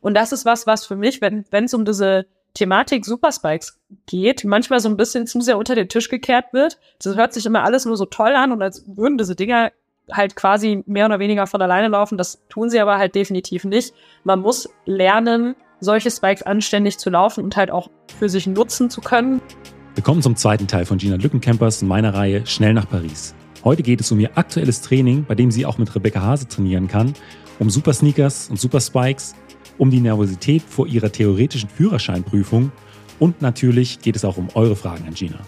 Und das ist was für mich, wenn es um diese Thematik Superspikes geht, manchmal so ein bisschen zu sehr unter den Tisch gekehrt wird. Das hört sich immer alles nur so toll an und als würden diese Dinger halt quasi mehr oder weniger von alleine laufen. Das tun sie aber halt definitiv nicht. Man muss lernen, solche Spikes anständig zu laufen und halt auch für sich nutzen zu können. Willkommen zum zweiten Teil von Gina Lückenkämpers in meiner Reihe Schnell nach Paris. Heute geht es um ihr aktuelles Training, bei dem sie auch mit Rebecca Hase trainieren kann, um Supersneakers und Superspikes, um die Nervosität vor ihrer theoretischen Führerscheinprüfung und natürlich geht es auch um eure Fragen an Gina.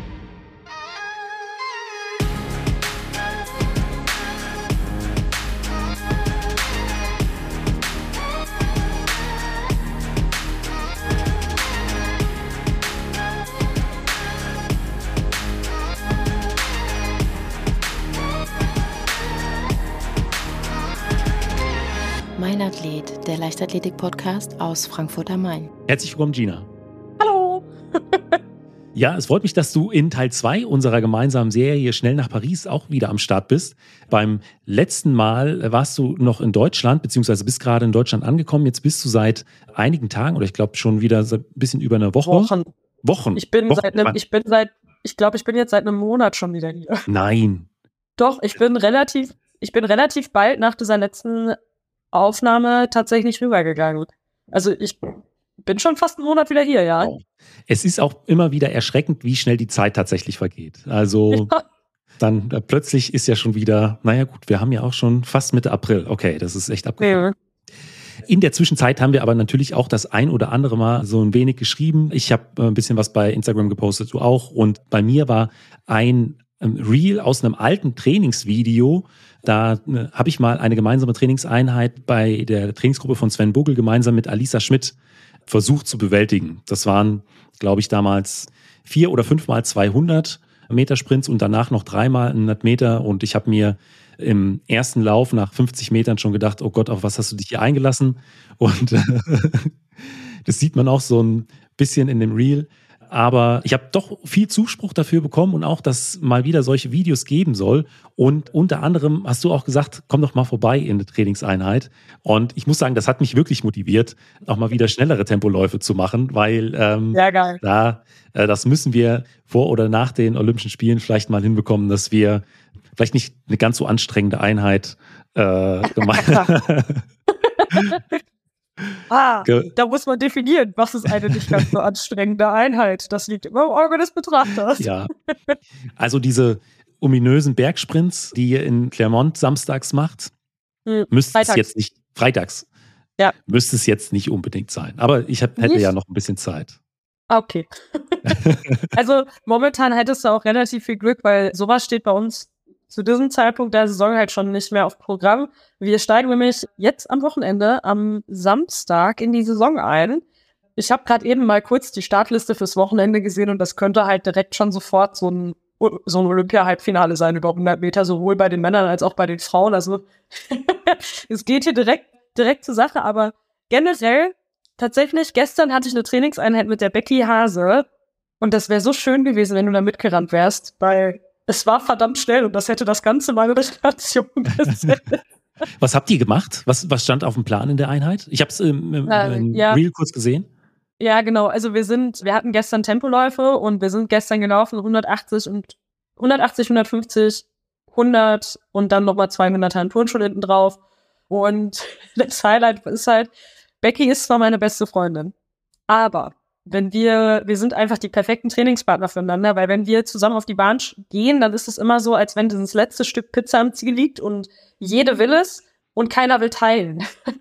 Mein Athlet, der Leichtathletik-Podcast aus Frankfurt am Main. Herzlich willkommen, Gina. Hallo! Ja, es freut mich, dass du in Teil 2 unserer gemeinsamen Serie Schnell nach Paris auch wieder am Start bist. Beim letzten Mal warst du noch in Deutschland, beziehungsweise bist gerade in Deutschland angekommen. Jetzt bist du seit einigen Tagen oder ich glaube schon wieder ein bisschen über eine Woche. Wochen. Ich bin jetzt seit einem Monat schon wieder hier. Nein. Doch, ich bin relativ bald nach dieser letzten Aufnahme tatsächlich rübergegangen. Also ich bin schon fast einen Monat wieder hier, ja. Wow. Es ist auch immer wieder erschreckend, wie schnell die Zeit tatsächlich vergeht. Also dann plötzlich ist ja schon wieder, naja gut, wir haben ja auch schon fast Mitte April. Okay, das ist echt abgefahren. Ja. In der Zwischenzeit haben wir aber natürlich auch das ein oder andere Mal so ein wenig geschrieben. Ich habe ein bisschen was bei Instagram gepostet, du auch. Und bei mir war ein Reel aus einem alten Trainingsvideo. Da habe ich mal eine gemeinsame Trainingseinheit bei der Trainingsgruppe von Sven Bugel gemeinsam mit Alisa Schmidt versucht zu bewältigen. Das waren, glaube ich, damals 4 oder 5 mal 200 Meter Sprints und danach noch 3 mal 100 Meter. Und ich habe mir im ersten Lauf nach 50 Metern schon gedacht, oh Gott, auf was hast du dich hier eingelassen? Und das sieht man auch so ein bisschen in dem Reel. Aber ich habe doch viel Zuspruch dafür bekommen und auch, dass mal wieder solche Videos geben soll. Und unter anderem hast du auch gesagt, komm doch mal vorbei in eine Trainingseinheit. Und ich muss sagen, das hat mich wirklich motiviert, auch mal wieder schnellere Tempoläufe zu machen, weil geil. Das müssen wir vor oder nach den Olympischen Spielen vielleicht mal hinbekommen, dass wir vielleicht nicht eine ganz so anstrengende Einheit gemacht haben. Da muss man definieren, was ist eine nicht ganz so anstrengende Einheit. Das liegt immer im Auge des Betrachters. Ja, also diese ominösen Bergsprints, die ihr in Clermont samstags macht, müsste es jetzt nicht, freitags, müsste es jetzt nicht unbedingt sein. Aber ich hätte ja noch ein bisschen Zeit. Okay. Also momentan hättest du auch relativ viel Glück, weil sowas steht bei uns zu diesem Zeitpunkt der Saison halt schon nicht mehr auf Programm. Wir steigen nämlich jetzt am Wochenende, am Samstag in die Saison ein. Ich habe gerade eben mal kurz die Startliste fürs Wochenende gesehen und das könnte halt direkt schon sofort so ein Olympia-Halbfinale sein über 100 Meter, sowohl bei den Männern als auch bei den Frauen. Also es geht hier direkt zur Sache, aber generell tatsächlich, gestern hatte ich eine Trainingseinheit mit der Becky Hase und das wäre so schön gewesen, wenn du da mitgerannt wärst, weil es war verdammt schnell und das hätte das Ganze meine Regeneration gesetzt. Was habt ihr gemacht? Was stand auf dem Plan in der Einheit? Ich habe es im Reel kurz gesehen. Ja, genau. Also wir hatten gestern Tempoläufe und wir sind gestern gelaufen 180, 150, 100 und dann nochmal 200 an Turnschuhe hinten drauf. Und das Highlight ist halt, Becky ist zwar meine beste Freundin, aber wir sind einfach die perfekten Trainingspartner füreinander, weil wenn wir zusammen auf die Bahn gehen, dann ist es immer so, als wenn dieses letzte Stück Pizza am Ziel liegt und jede will es und keiner will teilen.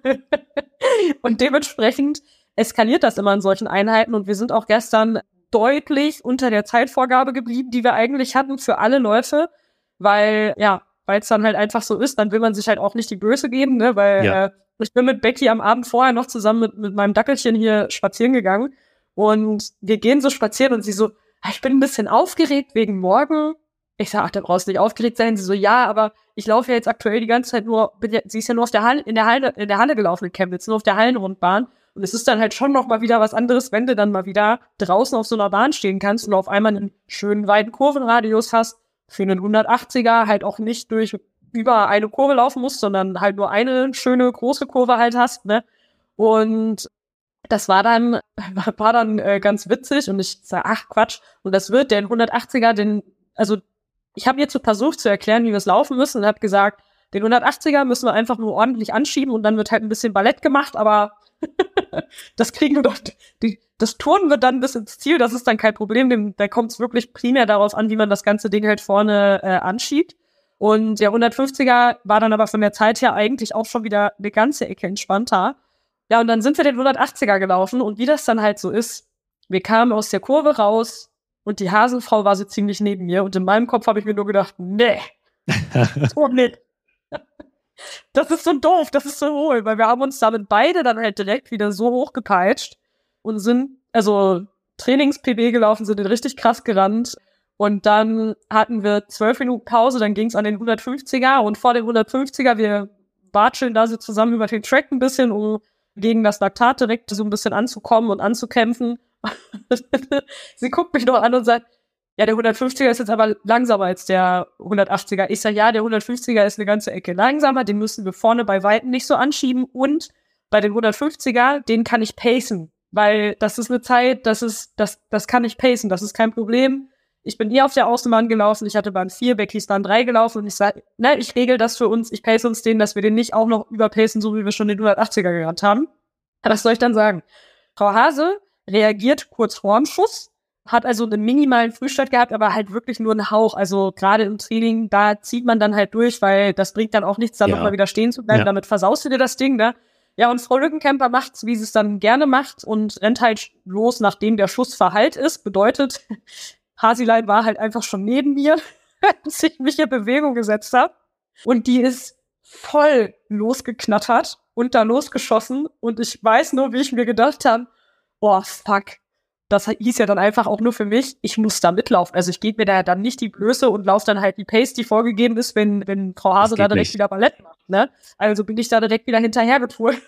Und dementsprechend eskaliert das immer in solchen Einheiten und wir sind auch gestern deutlich unter der Zeitvorgabe geblieben, die wir eigentlich hatten für alle Läufe, weil es dann halt einfach so ist, dann will man sich halt auch nicht die Größe geben, ne, weil ich bin mit Becky am Abend vorher noch zusammen mit meinem Dackelchen hier spazieren gegangen. Und wir gehen so spazieren und sie so, ich bin ein bisschen aufgeregt wegen morgen. Ich sage, da brauchst du nicht aufgeregt sein. Sie so, ja, aber ich laufe ja jetzt aktuell die ganze Zeit sie ist ja nur in der Halle gelaufen in Chemnitz, nur auf der Hallenrundbahn. Und es ist dann halt schon noch mal wieder was anderes, wenn du dann mal wieder draußen auf so einer Bahn stehen kannst und auf einmal einen schönen weiten Kurvenradius hast, für einen 180er halt auch nicht durch über eine Kurve laufen musst, sondern halt nur eine schöne große Kurve halt hast, ne? Und das war dann ganz witzig und ich sage, ach Quatsch, und das wird den 180er, also ich habe jetzt so versucht zu erklären, wie wir es laufen müssen und habe gesagt, den 180er müssen wir einfach nur ordentlich anschieben und dann wird halt ein bisschen Ballett gemacht, aber das kriegen wir doch, das turnen wir dann bis ins Ziel, das ist dann kein Problem, da kommt es wirklich primär darauf an, wie man das ganze Ding halt vorne anschiebt. Und der 150er war dann aber von der Zeit her eigentlich auch schon wieder eine ganze Ecke entspannter. Ja, und dann sind wir den 180er gelaufen und wie das dann halt so ist, wir kamen aus der Kurve raus und die Hasenfrau war so ziemlich neben mir und in meinem Kopf habe ich mir nur gedacht, nee, so nicht. Das ist so doof, das ist so hohl, weil wir haben uns damit beide dann halt direkt wieder so hochgepeitscht und sind, also Trainings-PB gelaufen, sind den richtig krass gerannt und dann hatten wir 12 Minuten Pause, dann ging es an den 150er und vor dem 150er, wir watscheln da so zusammen über den Track ein bisschen, um gegen das Laktat direkt so ein bisschen anzukommen und anzukämpfen. Sie guckt mich noch an und sagt, ja, der 150er ist jetzt aber langsamer als der 180er. Ich sage, ja, der 150er ist eine ganze Ecke langsamer, den müssen wir vorne bei Weitem nicht so anschieben und bei den 150er, den kann ich pacen, weil das ist eine Zeit, das kann ich pacen, das ist kein Problem. Ich bin auf der Außenbahn gelaufen, ich hatte Bahn 4, Becky ist Bahn 3 gelaufen und ich sage, ne, ich regel das für uns, ich pace uns den, dass wir den nicht auch noch überpacen, so wie wir schon den 180er gerannt haben. Was soll ich dann sagen? Frau Hase reagiert kurz vorm Schuss, hat also einen minimalen Frühstart gehabt, aber halt wirklich nur einen Hauch. Also gerade im Training, da zieht man dann halt durch, weil das bringt dann auch nichts, da nochmal wieder stehen zu bleiben. Damit versaust du dir das Ding, ne? Ja, und Frau Lückenkämper macht's, wie sie es dann gerne macht und rennt halt los, nachdem der Schuss verhallt ist. Bedeutet, Hasilein war halt einfach schon neben mir, als ich mich in Bewegung gesetzt habe. Und die ist voll losgeknattert und da losgeschossen. Und ich weiß nur, wie ich mir gedacht habe, oh, fuck. Das hieß ja dann einfach auch nur für mich, ich muss da mitlaufen. Also ich gebe mir da dann nicht die Blöße und laufe dann halt die Pace, die vorgegeben ist, wenn Frau Hase da direkt wieder Ballett macht, ne? Also bin ich da direkt wieder hinterhergetourt.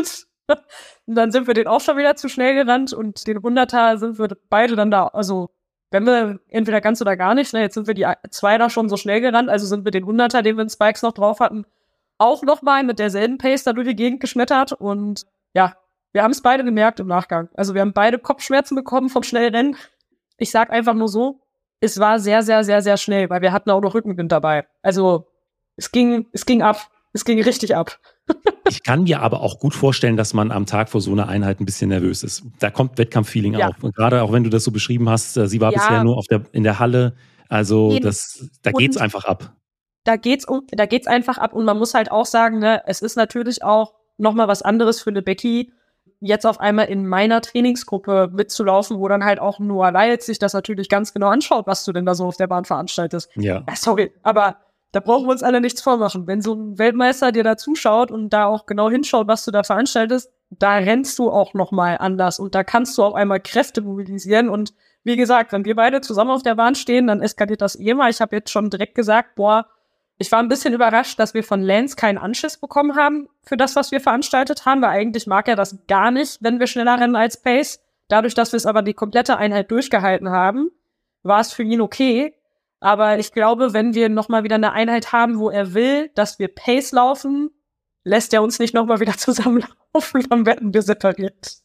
Und dann sind wir den auch schon wieder zu schnell gerannt und den 100er sind wir beide dann da, also wenn wir entweder ganz oder gar nicht, ne, jetzt sind wir die 2 da schon so schnell gerannt, also sind wir den 100er, den wir in Spikes noch drauf hatten, auch nochmal mit derselben Pace da durch die Gegend geschmettert und ja, wir haben es beide gemerkt im Nachgang. Also wir haben beide Kopfschmerzen bekommen vom Schnellrennen. Ich sag einfach nur so, es war sehr, sehr, sehr, sehr schnell, weil wir hatten auch noch Rückenwind dabei. Also es ging ab. Es ging richtig ab. Ich kann mir aber auch gut vorstellen, dass man am Tag vor so einer Einheit ein bisschen nervös ist. Da kommt Wettkampffeeling auf. Und gerade auch wenn du das so beschrieben hast, sie war bisher nur in der Halle. Also da geht's einfach ab. Da geht's einfach ab und man muss halt auch sagen, ne, es ist natürlich auch nochmal was anderes für eine Becky, jetzt auf einmal in meiner Trainingsgruppe mitzulaufen, wo dann halt auch Noah Lyles sich das natürlich ganz genau anschaut, was du denn da so auf der Bahn veranstaltest. Ja, sorry, aber da brauchen wir uns alle nichts vormachen. Wenn so ein Weltmeister dir da zuschaut und da auch genau hinschaut, was du da veranstaltest, da rennst du auch nochmal anders und da kannst du auf einmal Kräfte mobilisieren und wie gesagt, wenn wir beide zusammen auf der Bahn stehen, dann eskaliert das mal. Ich habe jetzt schon direkt gesagt, ich war ein bisschen überrascht, dass wir von Lance keinen Anschiss bekommen haben für das, was wir veranstaltet haben, weil eigentlich mag er das gar nicht, wenn wir schneller rennen als Pace. Dadurch, dass wir es aber die komplette Einheit durchgehalten haben, war es für ihn okay. Aber ich glaube, wenn wir nochmal wieder eine Einheit haben, wo er will, dass wir Pace laufen, lässt er uns nicht nochmal wieder zusammenlaufen, dann werden wir separiert.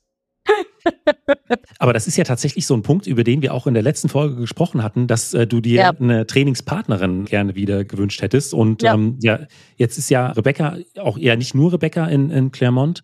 Aber das ist ja tatsächlich so ein Punkt, über den wir auch in der letzten Folge gesprochen hatten, dass du dir eine Trainingspartnerin gerne wieder gewünscht hättest. Und jetzt ist ja Rebecca auch eher nicht nur Rebecca in Clermont.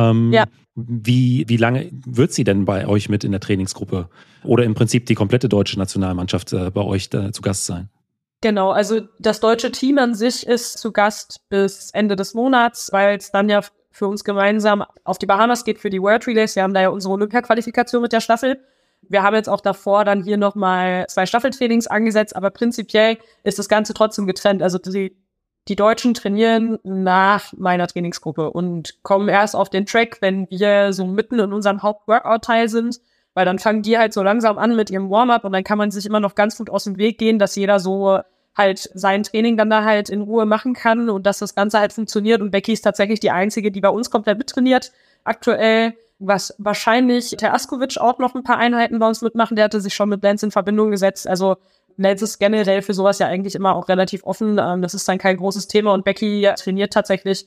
Wie lange wird sie denn bei euch mit in der Trainingsgruppe? Oder im Prinzip die komplette deutsche Nationalmannschaft bei euch zu Gast sein? Genau, also das deutsche Team an sich ist zu Gast bis Ende des Monats, weil es dann ja für uns gemeinsam auf die Bahamas geht für die World Relays. Wir haben da ja unsere Olympia-Qualifikation mit der Staffel. Wir haben jetzt auch davor dann hier nochmal 2 Staffeltrainings angesetzt, aber prinzipiell ist das Ganze trotzdem getrennt. Also die Deutschen trainieren nach meiner Trainingsgruppe und kommen erst auf den Track, wenn wir so mitten in unserem Haupt-Workout-Teil sind, weil dann fangen die halt so langsam an mit ihrem Warm-up und dann kann man sich immer noch ganz gut aus dem Weg gehen, dass jeder so halt sein Training dann da halt in Ruhe machen kann und dass das Ganze halt funktioniert. Und Becky ist tatsächlich die Einzige, die bei uns komplett mittrainiert. Aktuell, was wahrscheinlich der Askovic auch noch ein paar Einheiten bei uns mitmachen, der hatte sich schon mit Lance in Verbindung gesetzt. Also Lance ist generell für sowas ja eigentlich immer auch relativ offen. Das ist dann kein großes Thema und Becky trainiert tatsächlich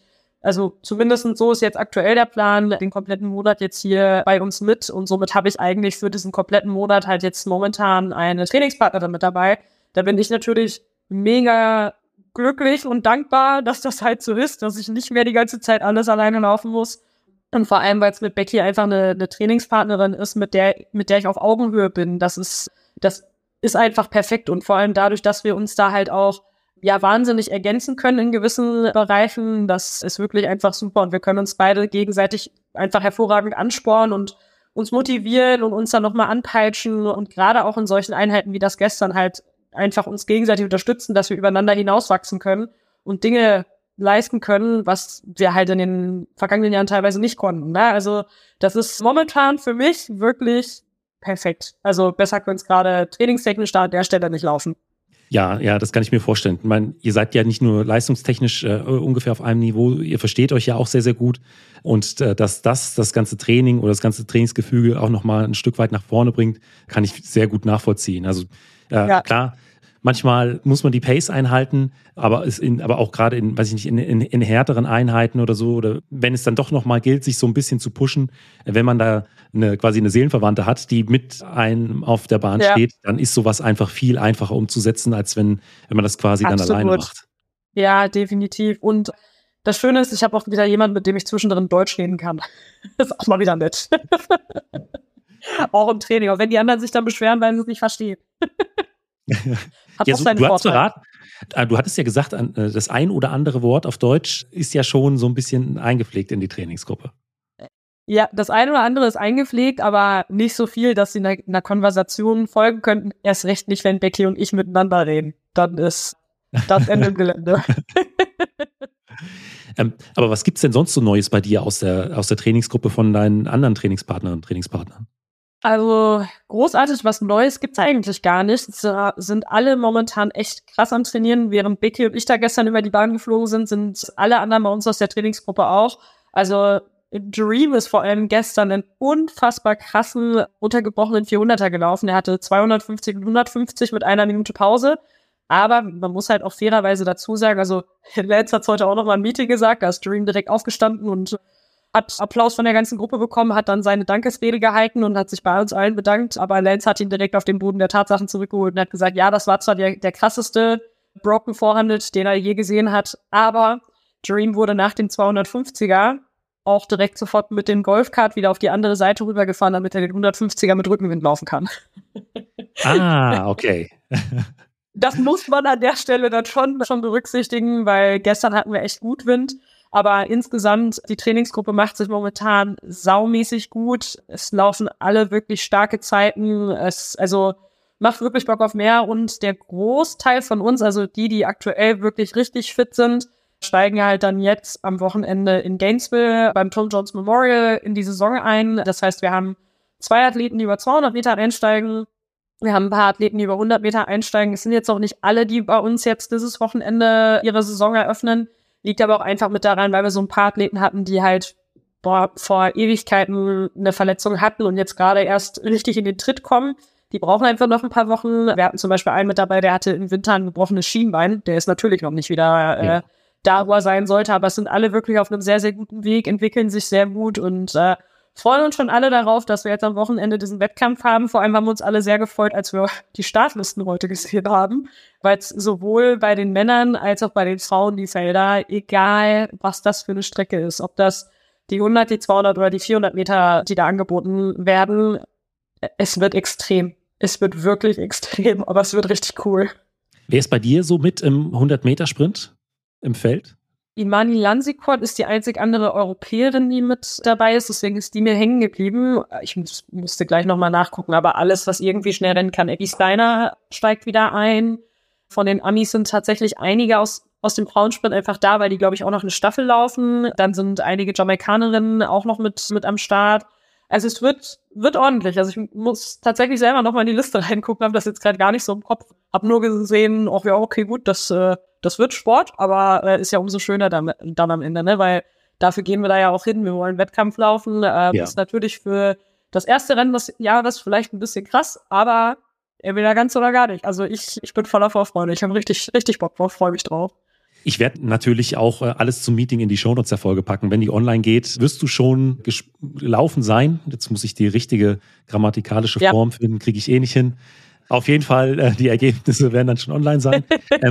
Also zumindest so ist jetzt aktuell der Plan, den kompletten Monat jetzt hier bei uns mit. Und somit habe ich eigentlich für diesen kompletten Monat halt jetzt momentan eine Trainingspartnerin mit dabei. Da bin ich natürlich mega glücklich und dankbar, dass das halt so ist, dass ich nicht mehr die ganze Zeit alles alleine laufen muss. Und vor allem, weil es mit Becky einfach eine Trainingspartnerin ist, mit der ich auf Augenhöhe bin. Das ist einfach perfekt. Und vor allem dadurch, dass wir uns da halt auch wahnsinnig ergänzen können in gewissen Bereichen. Das ist wirklich einfach super und wir können uns beide gegenseitig einfach hervorragend anspornen und uns motivieren und uns dann nochmal anpeitschen und gerade auch in solchen Einheiten wie das gestern halt einfach uns gegenseitig unterstützen, dass wir übereinander hinauswachsen können und Dinge leisten können, was wir halt in den vergangenen Jahren teilweise nicht konnten. Ne? Also das ist momentan für mich wirklich perfekt. Also besser könnte es gerade trainingstechnisch da an der Stelle nicht laufen. Ja, das kann ich mir vorstellen. Ich meine, ihr seid ja nicht nur leistungstechnisch ungefähr auf einem Niveau, ihr versteht euch ja auch sehr, sehr gut. Und dass das ganze Training oder das ganze Trainingsgefüge auch nochmal ein Stück weit nach vorne bringt, kann ich sehr gut nachvollziehen. Also klar, manchmal muss man die Pace einhalten, aber auch gerade in härteren Einheiten oder so, oder wenn es dann doch nochmal gilt, sich so ein bisschen zu pushen, wenn man da quasi eine Seelenverwandte hat, die mit einem auf der Bahn steht, dann ist sowas einfach viel einfacher umzusetzen, als wenn man das quasi dann alleine macht. Ja, definitiv. Und das Schöne ist, ich habe auch wieder jemanden, mit dem ich zwischendrin Deutsch reden kann. Das ist auch mal wieder nett. Auch im Training. Auch wenn die anderen sich dann beschweren, weil sie es nicht verstehen. Du hattest ja gesagt, das ein oder andere Wort auf Deutsch ist ja schon so ein bisschen eingepflegt in die Trainingsgruppe. Ja, das eine oder andere ist eingepflegt, aber nicht so viel, dass sie einer Konversation folgen könnten. Erst recht nicht, wenn Becky und ich miteinander reden. Dann ist das Ende im Gelände. Aber was gibt's denn sonst so Neues bei dir aus der Trainingsgruppe von deinen anderen Trainingspartnerinnen und Trainingspartnern? Also großartig was Neues gibt's eigentlich gar nicht. Es sind alle momentan echt krass am Trainieren. Während Becky und ich da gestern über die Bahn geflogen sind alle anderen bei uns aus der Trainingsgruppe auch. Also Dream ist vor allem gestern einen unfassbar krassen, untergebrochenen 400er gelaufen. Er hatte 250 und 150 mit 1 Minute Pause. Aber man muss halt auch fairerweise dazu sagen, also Lance hat heute auch noch mal ein Meeting gesagt, da ist Dream direkt aufgestanden und hat Applaus von der ganzen Gruppe bekommen, hat dann seine Dankesrede gehalten und hat sich bei uns allen bedankt. Aber Lance hat ihn direkt auf den Boden der Tatsachen zurückgeholt und hat gesagt, ja, das war zwar der krasseste Broken 400, den er je gesehen hat, aber Dream wurde nach dem 250er auch direkt sofort mit dem Golfkart wieder auf die andere Seite rübergefahren, damit er den 150er mit Rückenwind laufen kann. Ah, okay. Das muss man an der Stelle dann schon berücksichtigen, weil gestern hatten wir echt gut Wind. Aber insgesamt, die Trainingsgruppe macht sich momentan saumäßig gut. Es laufen alle wirklich starke Zeiten. Es macht wirklich Bock auf mehr. Und der Großteil von uns, also die aktuell wirklich richtig fit sind, steigen halt dann jetzt am Wochenende in Gainesville beim Tom Jones Memorial in die Saison ein. Das heißt, wir haben 2 Athleten, die über 200 Meter einsteigen. Wir haben ein paar Athleten, die über 100 Meter einsteigen. Es sind jetzt auch nicht alle, die bei uns jetzt dieses Wochenende ihre Saison eröffnen. Liegt aber auch einfach mit daran, weil wir so ein paar Athleten hatten, die halt vor Ewigkeiten eine Verletzung hatten und jetzt gerade erst richtig in den Tritt kommen. Die brauchen einfach noch ein paar Wochen. Wir hatten zum Beispiel einen mit dabei, der hatte im Winter ein gebrochenes Schienbein. Der ist natürlich noch nicht wieder da, wo er sein sollte, aber es sind alle wirklich auf einem sehr, sehr guten Weg, entwickeln sich sehr gut und freuen uns schon alle darauf, dass wir jetzt am Wochenende diesen Wettkampf haben. Vor allem haben wir uns alle sehr gefreut, als wir die Startlisten heute gesehen haben, weil es sowohl bei den Männern als auch bei den Frauen die Felder, egal was das für eine Strecke ist, ob das die 100, die 200 oder die 400 Meter, die da angeboten werden, es wird extrem. Es wird wirklich extrem, aber es wird richtig cool. Wer ist bei dir so mit im 100-Meter-Sprint im Feld? Imani Lansikot ist die einzig andere Europäerin, die mit dabei ist, deswegen ist die mir hängen geblieben. Ich musste gleich nochmal nachgucken, aber alles, was irgendwie schnell rennen kann. Abby Steiner steigt wieder ein. Von den Amis sind tatsächlich einige aus dem Frauensprint einfach da, weil die, glaube ich, auch noch eine Staffel laufen. Dann sind einige Jamaikanerinnen auch noch mit am Start. Also es wird ordentlich. Also ich muss tatsächlich selber nochmal in die Liste reingucken, habe das jetzt gerade gar nicht so im Kopf. Hab nur gesehen, okay, gut, das wird Sport, aber ist ja umso schöner dann am Ende, ne? Weil dafür gehen wir da ja auch hin. Wir wollen Wettkampf laufen. Ist natürlich für das erste Rennen des Jahres vielleicht ein bisschen krass, aber entweder ganz oder gar nicht. Also ich bin voller Vorfreude. Ich habe richtig, richtig Bock drauf, freue mich drauf. Ich werde natürlich auch alles zum Meeting in die Shownotes der Folge packen. Wenn die online geht, wirst du schon gelaufen sein. Jetzt muss ich die richtige grammatikalische Form finden, kriege ich eh nicht hin. Auf jeden Fall, die Ergebnisse werden dann schon online sein.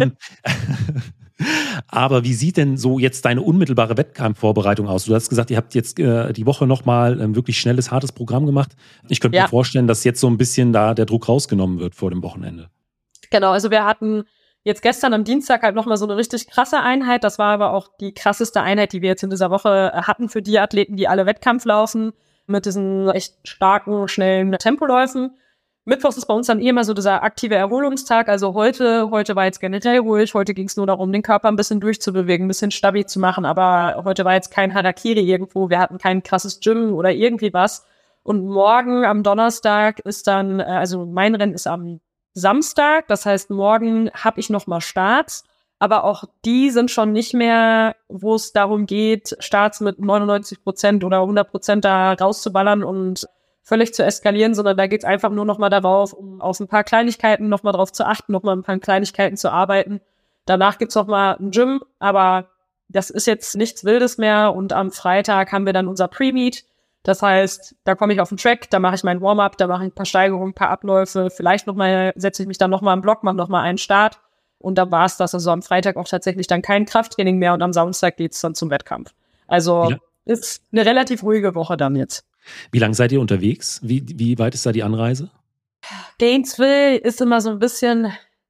Aber wie sieht denn so jetzt deine unmittelbare Wettkampfvorbereitung aus? Du hast gesagt, ihr habt jetzt die Woche nochmal ein wirklich schnelles, hartes Programm gemacht. Ich könnte mir vorstellen, dass jetzt so ein bisschen da der Druck rausgenommen wird vor dem Wochenende. Genau, also wir hatten jetzt gestern am Dienstag halt nochmal so eine richtig krasse Einheit. Das war aber auch die krasseste Einheit, die wir jetzt in dieser Woche hatten für die Athleten, die alle Wettkampf laufen, mit diesen echt starken, schnellen Tempoläufen. Mittwochs ist bei uns dann immer so dieser aktive Erholungstag. Also heute war jetzt generell ruhig. Heute ging es nur darum, den Körper ein bisschen durchzubewegen, ein bisschen stabil zu machen. Aber heute war jetzt kein Harakiri irgendwo. Wir hatten kein krasses Gym oder irgendwie was. Und morgen am Donnerstag ist dann, also mein Rennen ist am Samstag. Das heißt, morgen habe ich nochmal Starts. Aber auch die sind schon nicht mehr, wo es darum geht, Starts mit 99% oder 100% da rauszuballern und völlig zu eskalieren, sondern da geht's einfach nur nochmal darauf, um auf ein paar Kleinigkeiten nochmal drauf zu achten, nochmal ein paar Kleinigkeiten zu arbeiten. Danach gibt's nochmal ein Gym, aber das ist jetzt nichts Wildes mehr und am Freitag haben wir dann unser Pre-Meet. Das heißt, da komme ich auf den Track, da mache ich mein Warm-up, da mache ich ein paar Steigerungen, ein paar Abläufe, vielleicht setze ich mich dann nochmal im Block, mache nochmal einen Start und dann war's das. Also am Freitag auch tatsächlich dann kein Krafttraining mehr und am Samstag geht's dann zum Wettkampf. Also ist eine relativ ruhige Woche dann jetzt. Wie lange seid ihr unterwegs? Wie weit ist da die Anreise? Gainesville ist immer so ein bisschen,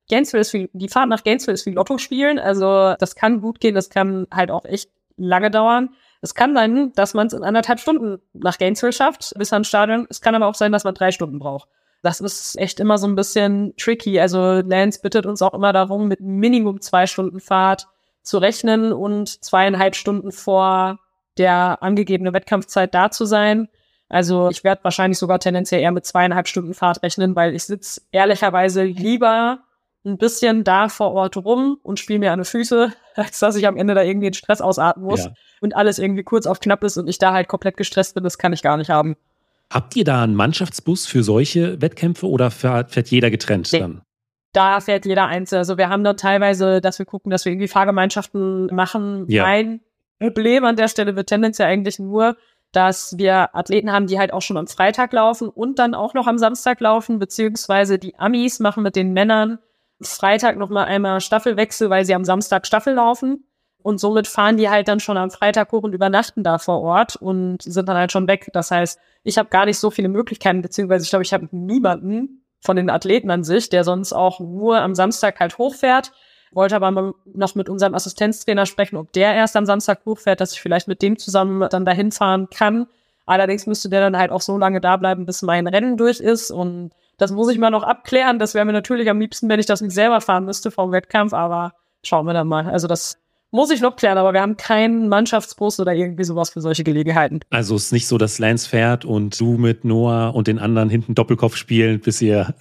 die Fahrt nach Gainesville ist wie Lotto spielen. Also das kann gut gehen, das kann halt auch echt lange dauern. Es kann sein, dass man es in 1,5 Stunden nach Gainesville schafft, bis ans Stadion. Es kann aber auch sein, dass man 3 Stunden braucht. Das ist echt immer so ein bisschen tricky. Also Lance bittet uns auch immer darum, mit Minimum 2 Stunden Fahrt zu rechnen und 2,5 Stunden vor der angegebenen Wettkampfzeit da zu sein. Also ich werde wahrscheinlich sogar tendenziell eher mit 2,5 Stunden Fahrt rechnen, weil ich sitze ehrlicherweise lieber ein bisschen da vor Ort rum und spiele mir an die Füße, als dass ich am Ende da irgendwie den Stress ausatmen muss und alles irgendwie kurz auf knapp ist und ich da halt komplett gestresst bin. Das kann ich gar nicht haben. Habt ihr da einen Mannschaftsbus für solche Wettkämpfe oder fährt jeder getrennt dann? Da fährt jeder einzeln. Also wir haben da teilweise, dass wir gucken, dass wir irgendwie Fahrgemeinschaften machen. Ja. Mein Problem an der Stelle wird tendenziell eigentlich nur, dass wir Athleten haben, die halt auch schon am Freitag laufen und dann auch noch am Samstag laufen, beziehungsweise die Amis machen mit den Männern Freitag nochmal einmal Staffelwechsel, weil sie am Samstag Staffel laufen und somit fahren die halt dann schon am Freitag hoch und übernachten da vor Ort und sind dann halt schon weg. Das heißt, ich habe gar nicht so viele Möglichkeiten, beziehungsweise ich glaube, ich habe niemanden von den Athleten an sich, der sonst auch nur am Samstag halt hochfährt. Wollte aber mal noch mit unserem Assistenztrainer sprechen, ob der erst am Samstag hochfährt, dass ich vielleicht mit dem zusammen dann dahin fahren kann. Allerdings müsste der dann halt auch so lange da bleiben, bis mein Rennen durch ist. Und das muss ich mal noch abklären. Das wäre mir natürlich am liebsten, wenn ich das nicht selber fahren müsste vom Wettkampf. Aber schauen wir dann mal. Also das muss ich noch klären. Aber wir haben keinen Mannschaftsbus oder irgendwie sowas für solche Gelegenheiten. Also es ist nicht so, dass Lance fährt und du mit Noah und den anderen hinten Doppelkopf spielen, bis ihr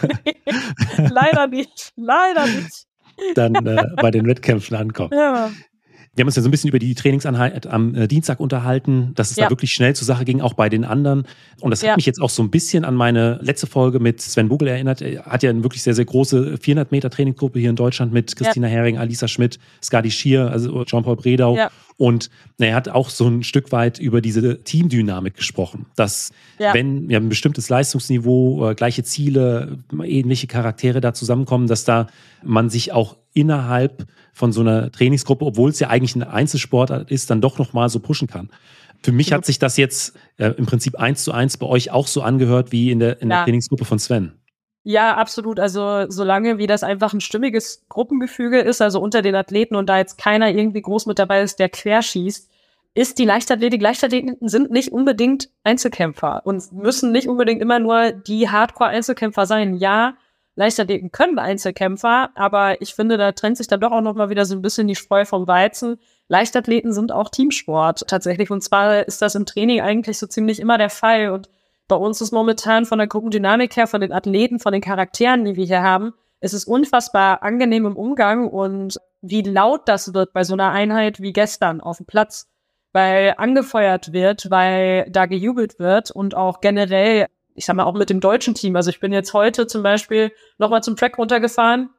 Leider nicht. Dann bei den Wettkämpfen ankommt. Ja. Wir haben uns ja so ein bisschen über die Trainingseinheit am Dienstag unterhalten, dass es da wirklich schnell zur Sache ging, auch bei den anderen. Und das hat mich jetzt auch so ein bisschen an meine letzte Folge mit Sven Bugel erinnert. Er hat ja eine wirklich sehr, sehr große 400 Meter Trainingsgruppe hier in Deutschland mit Christina Hering, Alisa Schmidt, Skadi Schier, also Jean-Paul Bredau. Ja. Und er hat auch so ein Stück weit über diese Teamdynamik gesprochen, dass wenn ein bestimmtes Leistungsniveau, gleiche Ziele, ähnliche Charaktere da zusammenkommen, dass da man sich auch innerhalb von so einer Trainingsgruppe, obwohl es ja eigentlich ein Einzelsportart ist, dann doch nochmal so pushen kann. Für mich hat sich das jetzt im Prinzip 1:1 bei euch auch so angehört wie in der Trainingsgruppe von Sven. Ja, absolut. Also solange wie das einfach ein stimmiges Gruppengefüge ist, also unter den Athleten und da jetzt keiner irgendwie groß mit dabei ist, der querschießt, ist die Leichtathleten sind nicht unbedingt Einzelkämpfer und müssen nicht unbedingt immer nur die Hardcore-Einzelkämpfer sein. Ja, Leichtathleten können Einzelkämpfer, aber ich finde, da trennt sich dann doch auch noch mal wieder so ein bisschen die Spreu vom Weizen. Leichtathleten sind auch Teamsport tatsächlich und zwar ist das im Training eigentlich so ziemlich immer der Fall und bei uns ist momentan von der Gruppendynamik her, von den Athleten, von den Charakteren, die wir hier haben, ist es unfassbar angenehm im Umgang und wie laut das wird bei so einer Einheit wie gestern auf dem Platz, weil angefeuert wird, weil da gejubelt wird und auch generell, ich sag mal, auch mit dem deutschen Team. Also ich bin jetzt heute zum Beispiel nochmal zum Track runtergefahren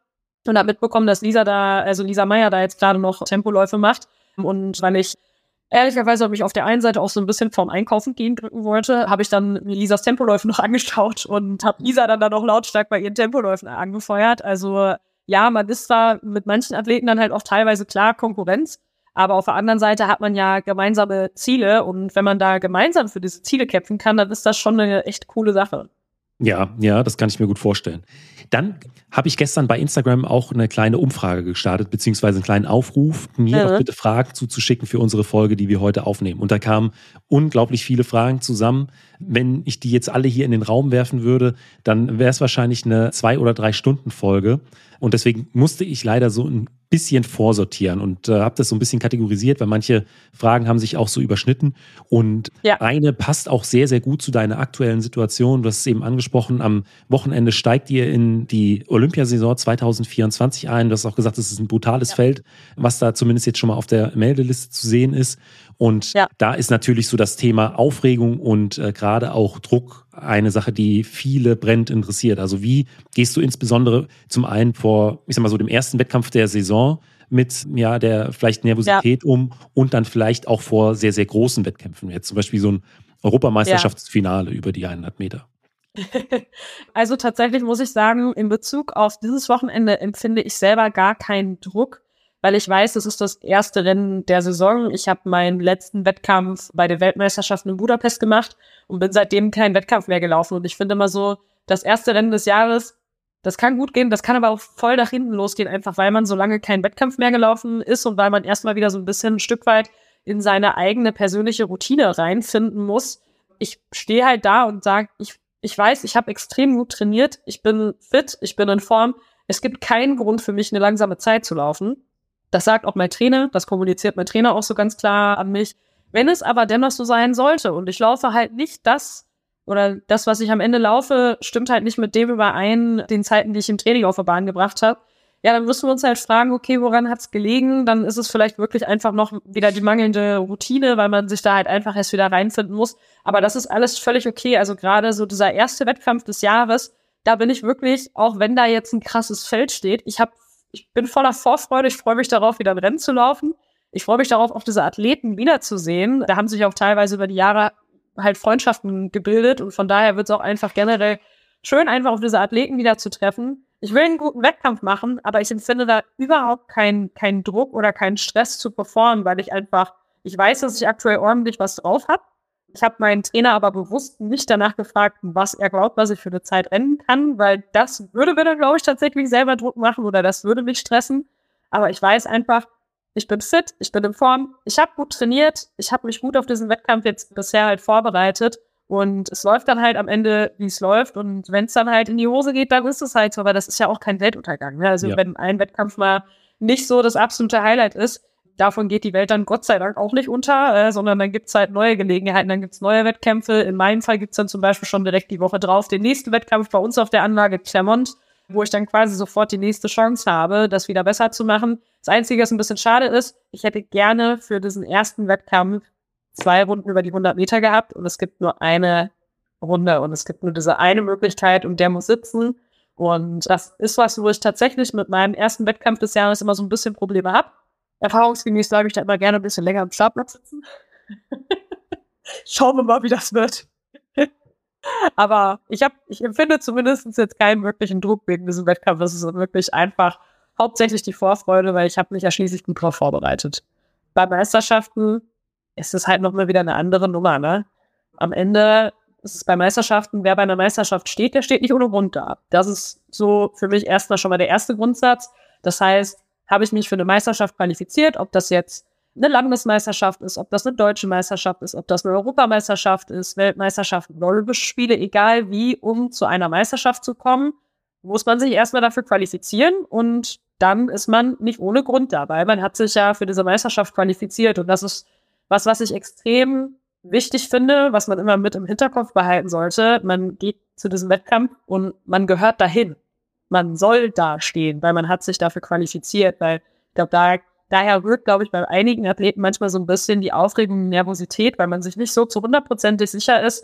und habe mitbekommen, dass Lisa Meyer da jetzt gerade noch Tempoläufe macht. Und weil ich ehrlicherweise mich auf der einen Seite auch so ein bisschen vorm Einkaufen gehen drücken wollte, habe ich dann mir Lisas Tempoläufe noch angeschaut und habe Lisa dann auch lautstark bei ihren Tempoläufen angefeuert. Also ja, man ist zwar mit manchen Athleten dann halt auch teilweise klar Konkurrenz, aber auf der anderen Seite hat man ja gemeinsame Ziele und wenn man da gemeinsam für diese Ziele kämpfen kann, dann ist das schon eine echt coole Sache. Ja, das kann ich mir gut vorstellen. Dann habe ich gestern bei Instagram auch eine kleine Umfrage gestartet, beziehungsweise einen kleinen Aufruf, mir doch bitte Fragen zuzuschicken für unsere Folge, die wir heute aufnehmen. Und da kamen unglaublich viele Fragen zusammen. Wenn ich die jetzt alle hier in den Raum werfen würde, dann wäre es wahrscheinlich eine 2 oder 3 Stunden Folge. Und deswegen musste ich leider so ein bisschen vorsortieren und habe das so ein bisschen kategorisiert, weil manche Fragen haben sich auch so überschnitten. Und eine passt auch sehr, sehr gut zu deiner aktuellen Situation. Du hast es eben angesprochen, am Wochenende steigt ihr in die Olympiasaison 2024 ein. Du hast auch gesagt, es ist ein brutales Feld, was da zumindest jetzt schon mal auf der Meldeliste zu sehen ist. Und da ist natürlich so das Thema Aufregung und gerade auch Druck eine Sache, die viele brennend interessiert. Also wie gehst du insbesondere zum einen vor, ich sag mal so, dem ersten Wettkampf der Saison mit der vielleicht Nervosität um und dann vielleicht auch vor sehr, sehr großen Wettkämpfen, jetzt zum Beispiel so ein Europameisterschaftsfinale über die 100 Meter? Also tatsächlich muss ich sagen, in Bezug auf dieses Wochenende empfinde ich selber gar keinen Druck, weil ich weiß, es ist das erste Rennen der Saison. Ich habe meinen letzten Wettkampf bei den Weltmeisterschaften in Budapest gemacht und bin seitdem keinen Wettkampf mehr gelaufen. Und ich finde immer so, das erste Rennen des Jahres, das kann gut gehen, das kann aber auch voll nach hinten losgehen, einfach weil man so lange keinen Wettkampf mehr gelaufen ist und weil man erstmal wieder so ein bisschen ein Stück weit in seine eigene persönliche Routine reinfinden muss. Ich stehe halt da und sage, ich weiß, ich habe extrem gut trainiert, ich bin fit, ich bin in Form. Es gibt keinen Grund für mich, eine langsame Zeit zu laufen. Das sagt auch mein Trainer, das kommuniziert mein Trainer auch so ganz klar an mich. Wenn es aber dennoch so sein sollte und ich laufe halt nicht das, was ich am Ende laufe, stimmt halt nicht mit dem überein, den Zeiten, die ich im Training auf der Bahn gebracht habe, ja, dann müssen wir uns halt fragen, okay, woran hat's gelegen? Dann ist es vielleicht wirklich einfach noch wieder die mangelnde Routine, weil man sich da halt einfach erst wieder reinfinden muss. Aber das ist alles völlig okay. Also gerade so dieser erste Wettkampf des Jahres, da bin ich wirklich, auch wenn da jetzt ein krasses Feld steht, ich bin voller Vorfreude, ich freue mich darauf, wieder ein Rennen zu laufen. Ich freue mich darauf, auch diese Athleten wiederzusehen. Da haben sich auch teilweise über die Jahre halt Freundschaften gebildet und von daher wird es auch einfach generell schön, einfach auf diese Athleten wieder zu treffen. Ich will einen guten Wettkampf machen, aber ich empfinde da überhaupt keinen Druck oder keinen Stress zu performen, weil ich weiß, dass ich aktuell ordentlich was drauf habe. Ich habe meinen Trainer aber bewusst nicht danach gefragt, was er glaubt, was ich für eine Zeit rennen kann, weil das würde mir dann, glaube ich, tatsächlich selber Druck machen oder das würde mich stressen. Aber ich weiß einfach, ich bin fit, ich bin in Form, ich habe gut trainiert, ich habe mich gut auf diesen Wettkampf jetzt bisher halt vorbereitet und es läuft dann halt am Ende, wie es läuft und wenn es dann halt in die Hose geht, dann ist es halt so, aber das ist ja auch kein Weltuntergang. Ne? Also wenn ein Wettkampf mal nicht so das absolute Highlight ist, davon geht die Welt dann Gott sei Dank auch nicht unter, sondern dann gibt's halt neue Gelegenheiten, dann gibt's neue Wettkämpfe. In meinem Fall gibt's dann zum Beispiel schon direkt die Woche drauf den nächsten Wettkampf bei uns auf der Anlage Clermont, wo ich dann quasi sofort die nächste Chance habe, das wieder besser zu machen. Das Einzige, was ein bisschen schade ist, ich hätte gerne für diesen ersten Wettkampf 2 Runden über die 100 Meter gehabt und es gibt nur eine Runde und es gibt nur diese eine Möglichkeit und der muss sitzen. Und das ist was, wo ich tatsächlich mit meinem ersten Wettkampf des Jahres immer so ein bisschen Probleme habe. Erfahrungsgemäß bleibe ich da immer gerne ein bisschen länger am Startplatz sitzen. Schauen wir mal, wie das wird. Aber ich empfinde zumindest jetzt keinen wirklichen Druck wegen diesem Wettkampf. Das ist wirklich einfach hauptsächlich die Vorfreude, weil ich habe mich ja schließlich gut drauf vorbereitet. Bei Meisterschaften ist es halt nochmal wieder eine andere Nummer, ne? Am Ende ist es bei Meisterschaften, wer bei einer Meisterschaft steht, der steht nicht ohne Grund da. Das ist so für mich erstmal schon mal der erste Grundsatz. Das heißt, habe ich mich für eine Meisterschaft qualifiziert, ob das jetzt eine Landesmeisterschaft ist, ob das eine deutsche Meisterschaft ist, ob das eine Europameisterschaft ist, Weltmeisterschaften, Olympische Spiele, egal wie, um zu einer Meisterschaft zu kommen, muss man sich erstmal dafür qualifizieren und dann ist man nicht ohne Grund dabei. Man hat sich ja für diese Meisterschaft qualifiziert und das ist was ich extrem wichtig finde, was man immer mit im Hinterkopf behalten sollte. Man geht zu diesem Wettkampf und man gehört dahin. Man soll da stehen, weil man hat sich dafür qualifiziert, weil ich glaube, daher rührt, glaube ich, bei einigen Athleten manchmal so ein bisschen die Aufregung und Nervosität, weil man sich nicht so zu 100% sicher ist,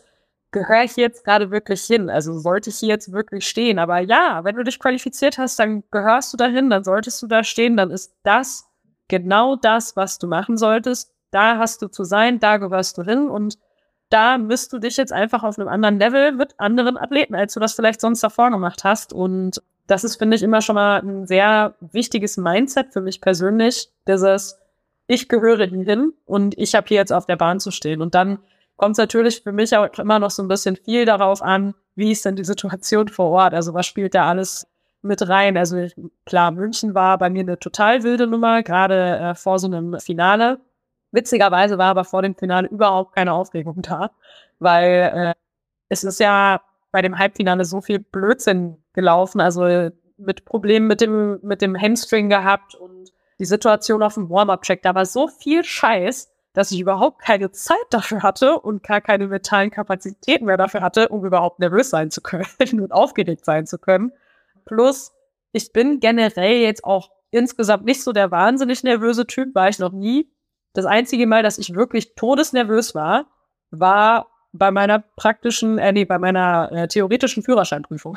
gehöre ich jetzt gerade wirklich hin? Also sollte ich hier jetzt wirklich stehen? Aber ja, wenn du dich qualifiziert hast, dann gehörst du dahin, dann solltest du da stehen, dann ist das genau das, was du machen solltest. Da hast du zu sein, da gehörst du hin und da misst du dich jetzt einfach auf einem anderen Level mit anderen Athleten, als du das vielleicht sonst davor gemacht hast. Und das ist, finde ich, immer schon mal ein sehr wichtiges Mindset für mich persönlich, dieses ich gehöre hier hin und ich habe hier jetzt auf der Bahn zu stehen. Und dann kommt es natürlich für mich auch immer noch so ein bisschen viel darauf an, wie ist denn die Situation vor Ort? Also was spielt da alles mit rein? Also klar, München war bei mir eine total wilde Nummer, gerade vor so einem Finale. Witzigerweise war aber vor dem Finale überhaupt keine Aufregung da, weil es ist ja bei dem Halbfinale so viel Blödsinn gelaufen, also mit Problemen mit dem Hamstring gehabt und die Situation auf dem Warm-Up-Check, da war so viel Scheiß, dass ich überhaupt keine Zeit dafür hatte und gar keine mentalen Kapazitäten mehr dafür hatte, um überhaupt nervös sein zu können und aufgeregt sein zu können. Plus, ich bin generell jetzt auch insgesamt nicht so der wahnsinnig nervöse Typ, war ich noch nie. Das einzige Mal, dass ich wirklich todesnervös war bei meiner theoretischen Führerscheinprüfung.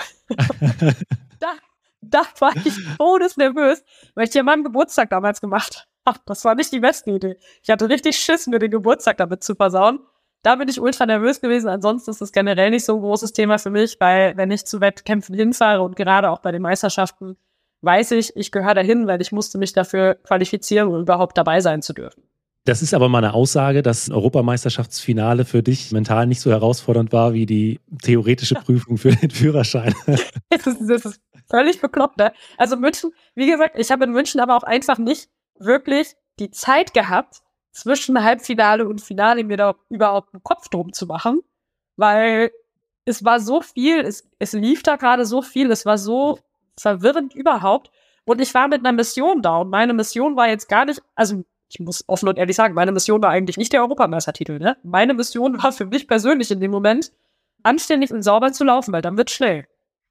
Da war ich todesnervös, weil ich die an meinem Geburtstag damals gemacht habe. Das war nicht die beste Idee. Ich hatte richtig Schiss, mir den Geburtstag damit zu versauen. Da bin ich ultra nervös gewesen. Ansonsten ist das generell nicht so ein großes Thema für mich, weil wenn ich zu Wettkämpfen hinfahre und gerade auch bei den Meisterschaften, weiß ich gehöre dahin, weil ich musste mich dafür qualifizieren, um überhaupt dabei sein zu dürfen. Das ist aber mal eine Aussage, dass ein Europameisterschaftsfinale für dich mental nicht so herausfordernd war wie die theoretische Prüfung für den Führerschein. Das ist völlig bekloppt, ne? Also München, wie gesagt, ich habe in München aber auch einfach nicht wirklich die Zeit gehabt, zwischen Halbfinale und Finale mir da überhaupt einen Kopf drum zu machen, weil es war so viel, es lief da gerade so viel, es war so verwirrend überhaupt und ich war mit einer Mission da und meine Mission war jetzt gar nicht, also ich muss offen und ehrlich sagen, meine Mission war eigentlich nicht der Europameistertitel, ne? Meine Mission war für mich persönlich in dem Moment, anständig und sauber zu laufen, weil dann wird's schnell.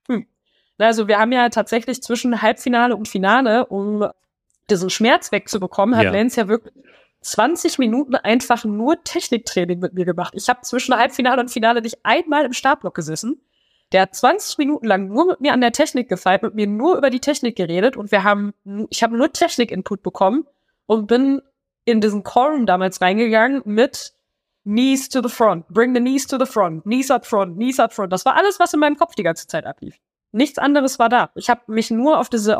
Also wir haben ja tatsächlich zwischen Halbfinale und Finale, um diesen Schmerz wegzubekommen, hat Lance ja wirklich 20 Minuten einfach nur Techniktraining mit mir gemacht. Ich habe zwischen Halbfinale und Finale nicht einmal im Startblock gesessen. Der hat 20 Minuten lang nur mit mir an der Technik gefeilt, mit mir nur über die Technik geredet und ich habe nur Technik-Input bekommen und bin in diesen Callroom damals reingegangen mit Knees to the front, bring the knees to the front, knees up front, knees up front. Das war alles, was in meinem Kopf die ganze Zeit ablief. Nichts anderes war da. Ich habe mich nur auf diesen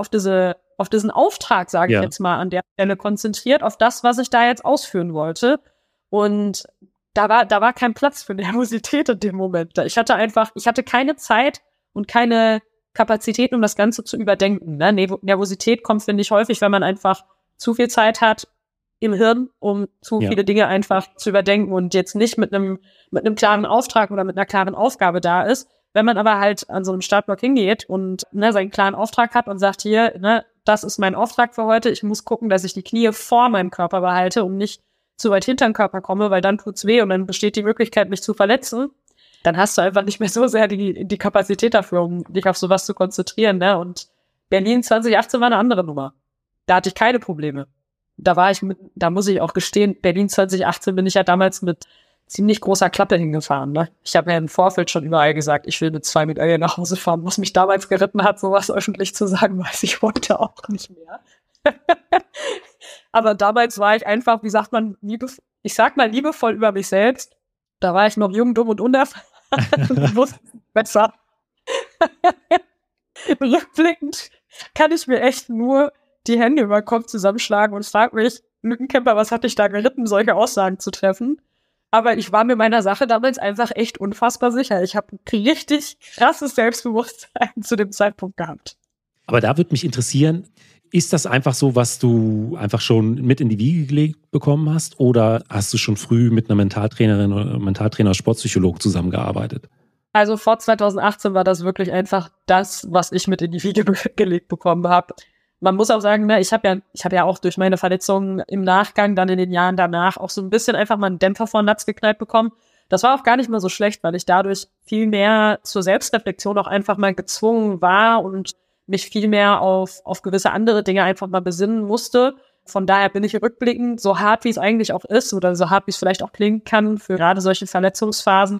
Auftrag, sage ich jetzt mal, an der Stelle konzentriert, auf das, was ich da jetzt ausführen wollte. Und da war kein Platz für Nervosität in dem Moment. Ich hatte keine Zeit und keine Kapazität, um das Ganze zu überdenken. Ne? Nervosität kommt, finde ich, häufig, wenn man einfach zu viel Zeit hat im Hirn, um zu viele Dinge einfach zu überdenken und jetzt nicht mit einem klaren Auftrag oder mit einer klaren Aufgabe da ist. Wenn man aber halt an so einem Startblock hingeht und seinen klaren Auftrag hat und sagt, hier, das ist mein Auftrag für heute, ich muss gucken, dass ich die Knie vor meinem Körper behalte und nicht zu weit hinter den Körper komme, weil dann tut's weh und dann besteht die Möglichkeit, mich zu verletzen, dann hast du einfach nicht mehr so sehr die Kapazität dafür, um dich auf sowas zu konzentrieren. Ne? Und Berlin 2018 war eine andere Nummer. Da hatte ich keine Probleme. Da muss ich auch gestehen, Berlin 2018 bin ich ja damals mit ziemlich großer Klappe hingefahren. Ne? Ich habe ja im Vorfeld schon überall gesagt, ich will mit 2 Medaillen nach Hause fahren. Was mich damals geritten hat, sowas öffentlich zu sagen, weiß ich heute auch nicht mehr. Aber damals war ich einfach, wie sagt man, liebevoll über mich selbst. Da war ich noch jung, dumm und unerfahren und wusste besser. Rückblickend kann ich mir echt nur die Hände über den Kopf zusammenschlagen und frage mich, Lückenkämper, was hat dich da geritten, solche Aussagen zu treffen? Aber ich war mir meiner Sache damals einfach echt unfassbar sicher. Ich habe ein richtig krasses Selbstbewusstsein zu dem Zeitpunkt gehabt. Aber da würde mich interessieren, ist das einfach so, was du einfach schon mit in die Wiege gelegt bekommen hast? Oder hast du schon früh mit einer Mentaltrainerin oder Mentaltrainer, Sportpsychologe zusammengearbeitet? Also vor 2018 war das wirklich einfach das, was ich mit in die Wiege gelegt bekommen habe. Man muss auch sagen, ich habe ja auch durch meine Verletzungen im Nachgang, dann in den Jahren danach, auch so ein bisschen einfach mal einen Dämpfer vor den Latz geknallt bekommen. Das war auch gar nicht mal so schlecht, weil ich dadurch viel mehr zur Selbstreflexion auch einfach mal gezwungen war und mich viel mehr auf gewisse andere Dinge einfach mal besinnen musste. Von daher bin ich rückblickend, so hart wie es eigentlich auch ist oder so hart wie es vielleicht auch klingen kann für gerade solche Verletzungsphasen,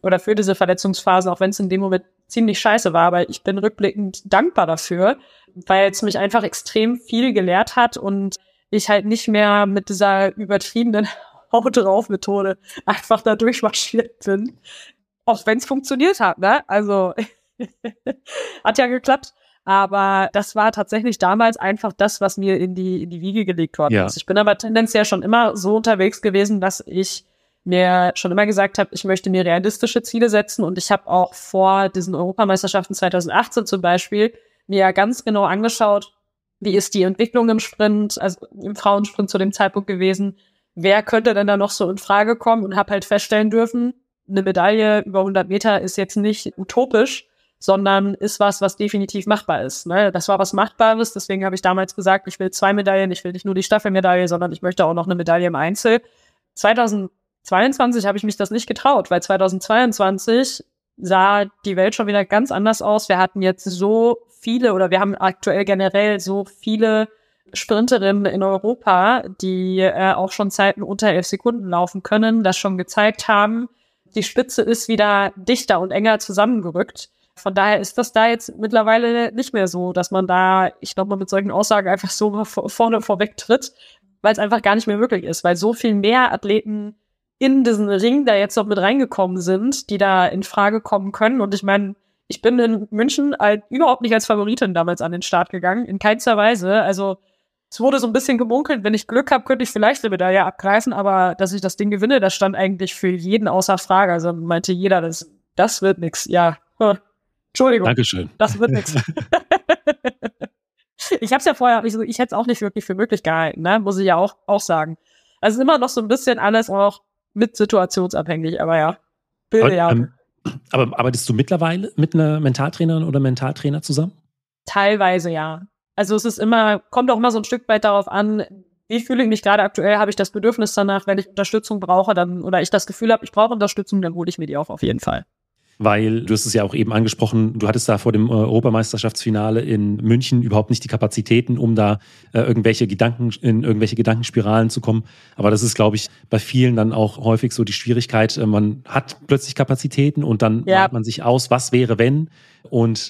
oder für diese Verletzungsphase, auch wenn es in dem Moment ziemlich scheiße war, aber ich bin rückblickend dankbar dafür, weil es mich einfach extrem viel gelehrt hat und ich halt nicht mehr mit dieser übertriebenen Haut drauf Methode einfach da durchmarschiert bin. Auch wenn es funktioniert hat, ne? Also hat ja geklappt. Aber das war tatsächlich damals einfach das, was mir in die Wiege gelegt worden ist. Ich bin aber tendenziell schon immer so unterwegs gewesen, dass ich mir schon immer gesagt habe, ich möchte mir realistische Ziele setzen. Und ich habe auch vor diesen Europameisterschaften 2018 zum Beispiel mir ja ganz genau angeschaut, wie ist die Entwicklung im Sprint, also im Frauensprint zu dem Zeitpunkt gewesen. Wer könnte denn da noch so in Frage kommen? Und habe halt feststellen dürfen, eine Medaille über 100 Meter ist jetzt nicht utopisch, sondern ist was definitiv machbar ist. Ne? Das war was Machbares, deswegen habe ich damals gesagt, ich will 2 Medaillen, ich will nicht nur die Staffelmedaille, sondern ich möchte auch noch eine Medaille im Einzel. 2022 habe ich mich das nicht getraut, weil 2022 sah die Welt schon wieder ganz anders aus. Wir hatten jetzt so viele, oder wir haben aktuell generell so viele Sprinterinnen in Europa, die auch schon Zeiten unter 11 Sekunden laufen können, das schon gezeigt haben. Die Spitze ist wieder dichter und enger zusammengerückt. Von daher ist das da jetzt mittlerweile nicht mehr so, dass man da, ich glaube mal, mit solchen Aussagen einfach so vorne vorweg tritt, weil es einfach gar nicht mehr möglich ist, weil so viel mehr Athleten in diesen Ring da jetzt noch mit reingekommen sind, die da in Frage kommen können. Und ich meine, ich bin in München überhaupt nicht als Favoritin damals an den Start gegangen, in keinster Weise. Also es wurde so ein bisschen gemunkelt, wenn ich Glück habe, könnte ich vielleicht eine Medaille abgreifen, aber dass ich das Ding gewinne, das stand eigentlich für jeden außer Frage. Also meinte jeder, das wird nix. Ja, Entschuldigung. Dankeschön. Das wird nix. Ich habe es ja vorher, ich hätte es auch nicht wirklich für möglich gehalten, ne? Muss ich ja auch sagen. Also immer noch so ein bisschen alles auch mit situationsabhängig, aber ja. Aber arbeitest du mittlerweile mit einer Mentaltrainerin oder Mentaltrainer zusammen? Teilweise ja. Also es ist kommt auch immer so ein Stück weit darauf an, wie fühle ich mich gerade aktuell, habe ich das Bedürfnis danach, wenn ich Unterstützung brauche, oder ich das Gefühl habe, ich brauche Unterstützung, dann hole ich mir die auch auf jeden Fall. Weil, du hast es ja auch eben angesprochen, du hattest da vor dem Europameisterschaftsfinale in München überhaupt nicht die Kapazitäten, um da in irgendwelche Gedankenspiralen zu kommen. Aber das ist, glaube ich, bei vielen dann auch häufig so die Schwierigkeit, man hat plötzlich Kapazitäten und dann malt man sich aus, was wäre, wenn, und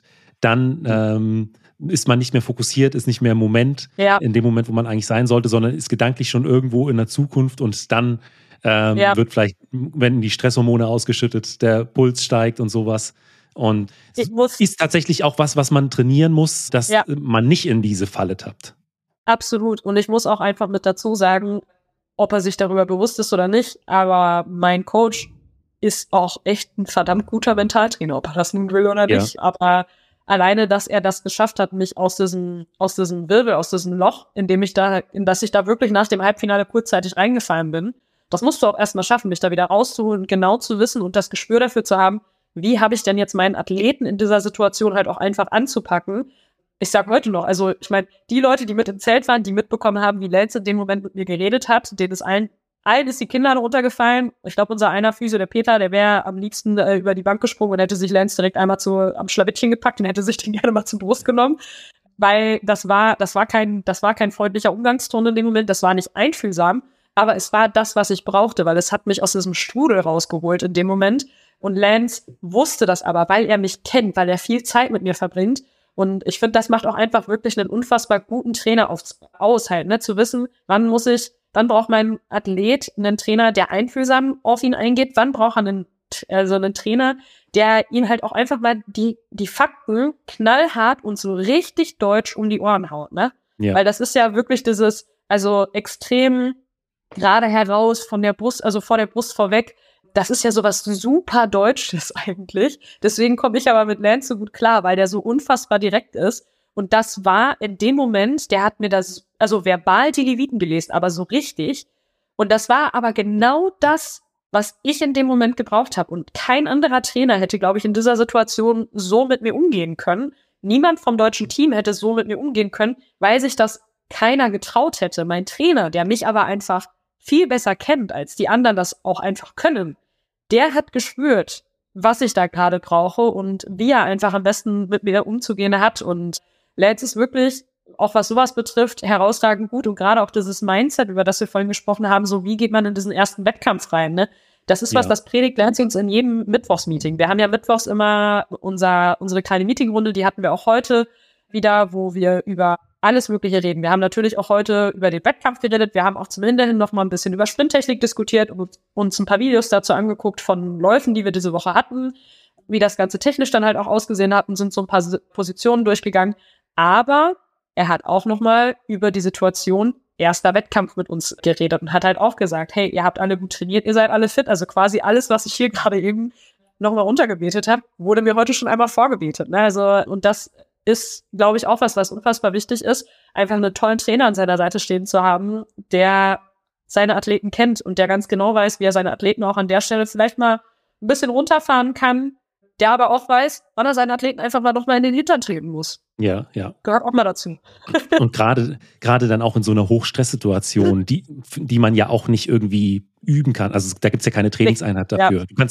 dann ist man nicht mehr fokussiert, ist nicht mehr im Moment, in dem Moment, wo man eigentlich sein sollte, sondern ist gedanklich schon irgendwo in der Zukunft und dann wird vielleicht, wenn die Stresshormone ausgeschüttet, der Puls steigt und sowas. Und ist tatsächlich auch was man trainieren muss, dass man nicht in diese Falle tappt. Absolut. Und ich muss auch einfach mit dazu sagen, ob er sich darüber bewusst ist oder nicht, aber mein Coach ist auch echt ein verdammt guter Mentaltrainer, ob er das nun will oder nicht. Aber alleine, dass er das geschafft hat, mich aus diesem Wirbel, aus diesem Loch, in das ich da wirklich nach dem Halbfinale kurzzeitig reingefallen bin, das musst du auch erstmal schaffen, mich da wieder rauszuholen, genau zu wissen und das Gespür dafür zu haben, wie habe ich denn jetzt meinen Athleten in dieser Situation halt auch einfach anzupacken. Ich sag heute noch, also ich meine, die Leute, die mit im Zelt waren, die mitbekommen haben, wie Lance in dem Moment mit mir geredet hat, denen ist allen ist die Kinder runtergefallen. Ich glaube, unser einer Physio, der Peter, der wäre am liebsten über die Bank gesprungen und hätte sich Lance direkt einmal am Schlawittchen gepackt und hätte sich den gerne mal zur Brust genommen. Weil das war kein freundlicher Umgangston in dem Moment, das war nicht einfühlsam. Aber es war das, was ich brauchte, weil es hat mich aus diesem Strudel rausgeholt in dem Moment. Und Lance wusste das aber, weil er mich kennt, weil er viel Zeit mit mir verbringt. Und ich finde, das macht auch einfach wirklich einen unfassbar guten Trainer aus, halt, ne? Zu wissen, wann braucht mein Athlet einen Trainer, der einfühlsam auf ihn eingeht, wann braucht er einen Trainer, der ihn halt auch einfach mal die Fakten knallhart und so richtig deutsch um die Ohren haut, ne? Ja. Weil das ist ja wirklich dieses, also extrem gerade heraus von der Brust, also vor der Brust vorweg, das ist ja sowas super Deutsches eigentlich. Deswegen komme ich aber mit Lance so gut klar, weil der so unfassbar direkt ist. Und das war in dem Moment, der hat mir das, also verbal die Leviten gelesen, aber so richtig. Und das war aber genau das, was ich in dem Moment gebraucht habe. Und kein anderer Trainer hätte, glaube ich, in dieser Situation so mit mir umgehen können. Niemand vom deutschen Team hätte so mit mir umgehen können, weil sich das keiner getraut hätte. Mein Trainer, der mich aber einfach viel besser kennt, als die anderen das auch einfach können, der hat gespürt, was ich da gerade brauche und wie er einfach am besten mit mir umzugehen hat. Und Lance ist wirklich, auch was sowas betrifft, herausragend gut. Und gerade auch dieses Mindset, über das wir vorhin gesprochen haben, so wie geht man in diesen ersten Wettkampf rein, ne? Das ist was, das lernt sie uns in jedem Mittwochsmeeting. Wir haben ja mittwochs immer unsere kleine Meetingrunde, die hatten wir auch heute wieder, wo wir über alles Mögliche reden. Wir haben natürlich auch heute über den Wettkampf geredet. Wir haben auch zum Hinterhin noch mal ein bisschen über Sprinttechnik diskutiert und uns ein paar Videos dazu angeguckt von Läufen, die wir diese Woche hatten, wie das Ganze technisch dann halt auch ausgesehen hat und sind so ein paar Positionen durchgegangen. Aber er hat auch noch mal über die Situation erster Wettkampf mit uns geredet und hat halt auch gesagt, hey, ihr habt alle gut trainiert, ihr seid alle fit. Also quasi alles, was ich hier gerade eben noch mal runtergebetet habe, wurde mir heute schon einmal vorgebetet. Ne? Also, und das ist, glaube ich, auch was unfassbar wichtig ist, einfach einen tollen Trainer an seiner Seite stehen zu haben, der seine Athleten kennt und der ganz genau weiß, wie er seine Athleten auch an der Stelle vielleicht mal ein bisschen runterfahren kann, der aber auch weiß, wann er seinen Athleten einfach mal noch mal in den Hintern treten muss. Ja. Gehört auch mal dazu. Und gerade dann auch in so einer Hochstresssituation, die man ja auch nicht irgendwie üben kann. Also da gibt es ja keine Trainingseinheit dafür. Ja.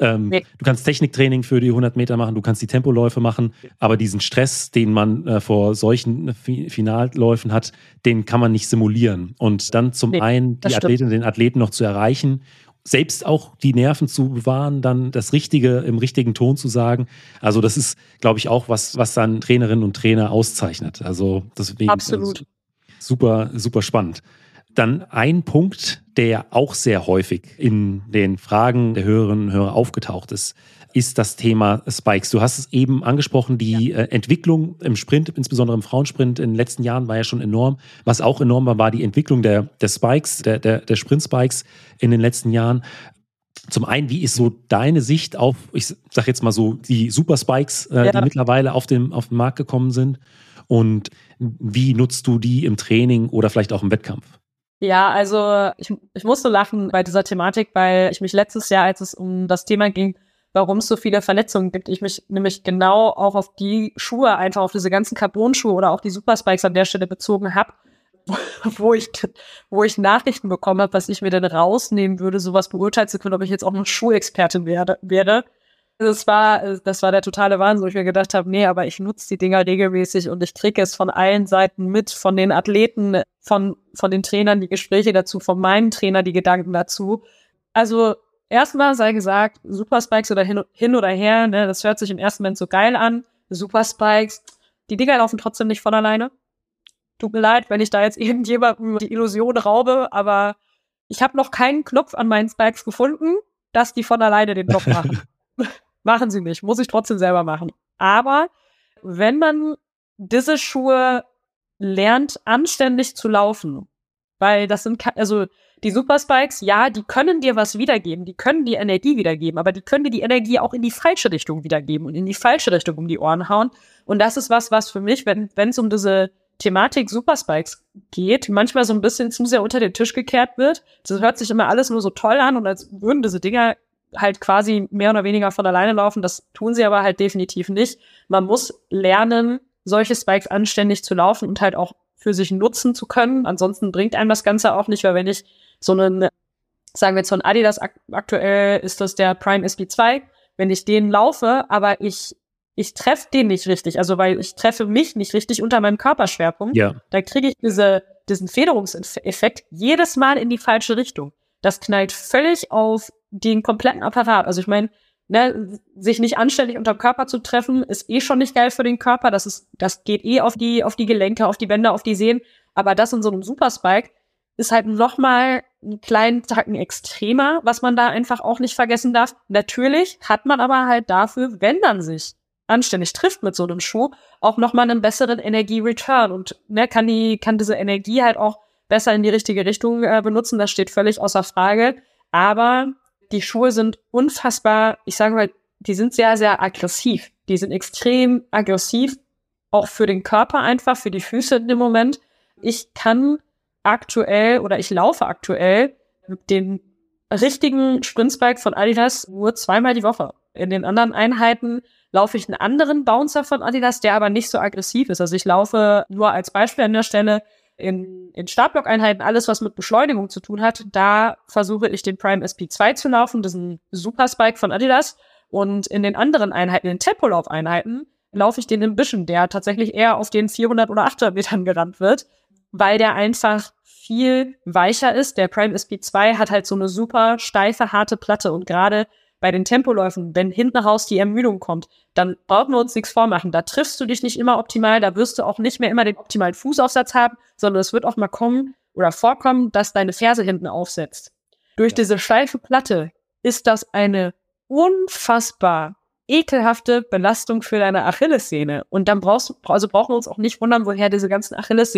Du kannst Techniktraining für die 100 Meter machen, du kannst die Tempoläufe machen, aber diesen Stress, den man vor solchen Finalläufen hat, den kann man nicht simulieren. Und dann zum einen die Athletinnen und den Athleten noch zu erreichen, selbst auch die Nerven zu bewahren, dann das Richtige im richtigen Ton zu sagen. Also das ist, glaube ich, auch was dann Trainerinnen und Trainer auszeichnet. Also deswegen absolut. Super, super spannend. Dann ein Punkt, der ja auch sehr häufig in den Fragen der Hörerinnen und Hörer aufgetaucht ist das Thema Spikes. Du hast es eben angesprochen, die Entwicklung im Sprint, insbesondere im Frauensprint in den letzten Jahren war ja schon enorm. Was auch enorm war die Entwicklung der Spikes, der Sprint-Spikes in den letzten Jahren. Zum einen, wie ist so deine Sicht auf, ich sag jetzt mal so, die Super Spikes, die mittlerweile auf den Markt gekommen sind? Und wie nutzt du die im Training oder vielleicht auch im Wettkampf? Ja, also ich musste lachen bei dieser Thematik, weil ich mich letztes Jahr, als es um das Thema ging, warum es so viele Verletzungen gibt, ich mich nämlich genau auch auf die Schuhe, einfach auf diese ganzen Carbon-Schuhe oder auch die Superspikes an der Stelle bezogen habe, wo ich Nachrichten bekommen habe, was ich mir denn rausnehmen würde, sowas beurteilen zu können, ob ich jetzt auch eine Schuhexpertin wäre. Das war der totale Wahnsinn, wo ich mir gedacht habe, nee, aber ich nutze die Dinger regelmäßig und ich kriege es von allen Seiten mit, von den Athleten, von den Trainern die Gespräche dazu, von meinem Trainer die Gedanken dazu. Also erstmal sei gesagt, Superspikes oder hin oder her, ne, das hört sich im ersten Moment so geil an. Superspikes, die Dinger laufen trotzdem nicht von alleine. Tut mir leid, wenn ich da jetzt irgendjemandem die Illusion raube, aber ich habe noch keinen Knopf an meinen Spikes gefunden, dass die von alleine den Job machen. Machen sie nicht, muss ich trotzdem selber machen. Aber wenn man diese Schuhe lernt, anständig zu laufen, weil das sind, also die Superspikes, ja, die können dir was wiedergeben, die können dir Energie wiedergeben, aber die können dir die Energie auch in die falsche Richtung wiedergeben und in die falsche Richtung um die Ohren hauen. Und das ist was für mich, wenn es um diese Thematik Superspikes geht, manchmal so ein bisschen zu sehr unter den Tisch gekehrt wird. Das hört sich immer alles nur so toll an und als würden diese Dinger halt quasi mehr oder weniger von alleine laufen. Das tun sie aber halt definitiv nicht. Man muss lernen, solche Spikes anständig zu laufen und halt auch für sich nutzen zu können. Ansonsten bringt einem das Ganze auch nicht, weil wenn ich so einen, sagen wir jetzt von Adidas aktuell ist das der Prime SB2, wenn ich den laufe, aber ich treffe den nicht richtig, also weil ich treffe mich nicht richtig unter meinem Körperschwerpunkt, dann kriege ich diesen Federungseffekt jedes Mal in die falsche Richtung. Das knallt völlig auf den kompletten Apparat. Also ich meine, ne, sich nicht anständig unterm Körper zu treffen, ist schon nicht geil für den Körper. Das geht auf die Gelenke, auf die Bänder, auf die Sehnen. Aber das in so einem Superspike ist halt nochmal einen kleinen Tacken extremer, was man da einfach auch nicht vergessen darf. Natürlich hat man aber halt dafür, wenn man sich anständig trifft mit so einem Schuh, auch nochmal einen besseren Energie-Return und ne, kann diese Energie halt auch besser in die richtige Richtung benutzen. Das steht völlig außer Frage. Aber die Schuhe sind unfassbar, ich sage mal, die sind sehr, sehr aggressiv. Die sind extrem aggressiv, auch für den Körper einfach, für die Füße in dem Moment. Ich laufe aktuell mit den richtigen Sprintspike von Adidas nur 2-mal die Woche. In den anderen Einheiten laufe ich einen anderen Bouncer von Adidas, der aber nicht so aggressiv ist. Also ich laufe nur als Beispiel an der Stelle in Startblock-Einheiten, alles, was mit Beschleunigung zu tun hat, da versuche ich den Prime SP2 zu laufen, das ist ein Superspike von Adidas. Und in den anderen Einheiten, in den Tempolauf-Einheiten, laufe ich den Ambition, der tatsächlich eher auf den 400 oder 800 Metern gerannt wird, weil der einfach viel weicher ist. Der Prime SP 2 hat halt so eine super steife, harte Platte und gerade bei den Tempoläufen, wenn hinten raus die Ermüdung kommt, dann brauchen wir uns nichts vormachen. Da triffst du dich nicht immer optimal, da wirst du auch nicht mehr immer den optimalen Fußaufsatz haben, sondern es wird auch mal kommen oder vorkommen, dass deine Ferse hinten aufsetzt. Durch diese steife Platte ist das eine unfassbar ekelhafte Belastung für deine Achillessehne. Und dann brauchen wir uns auch nicht wundern, woher diese ganzen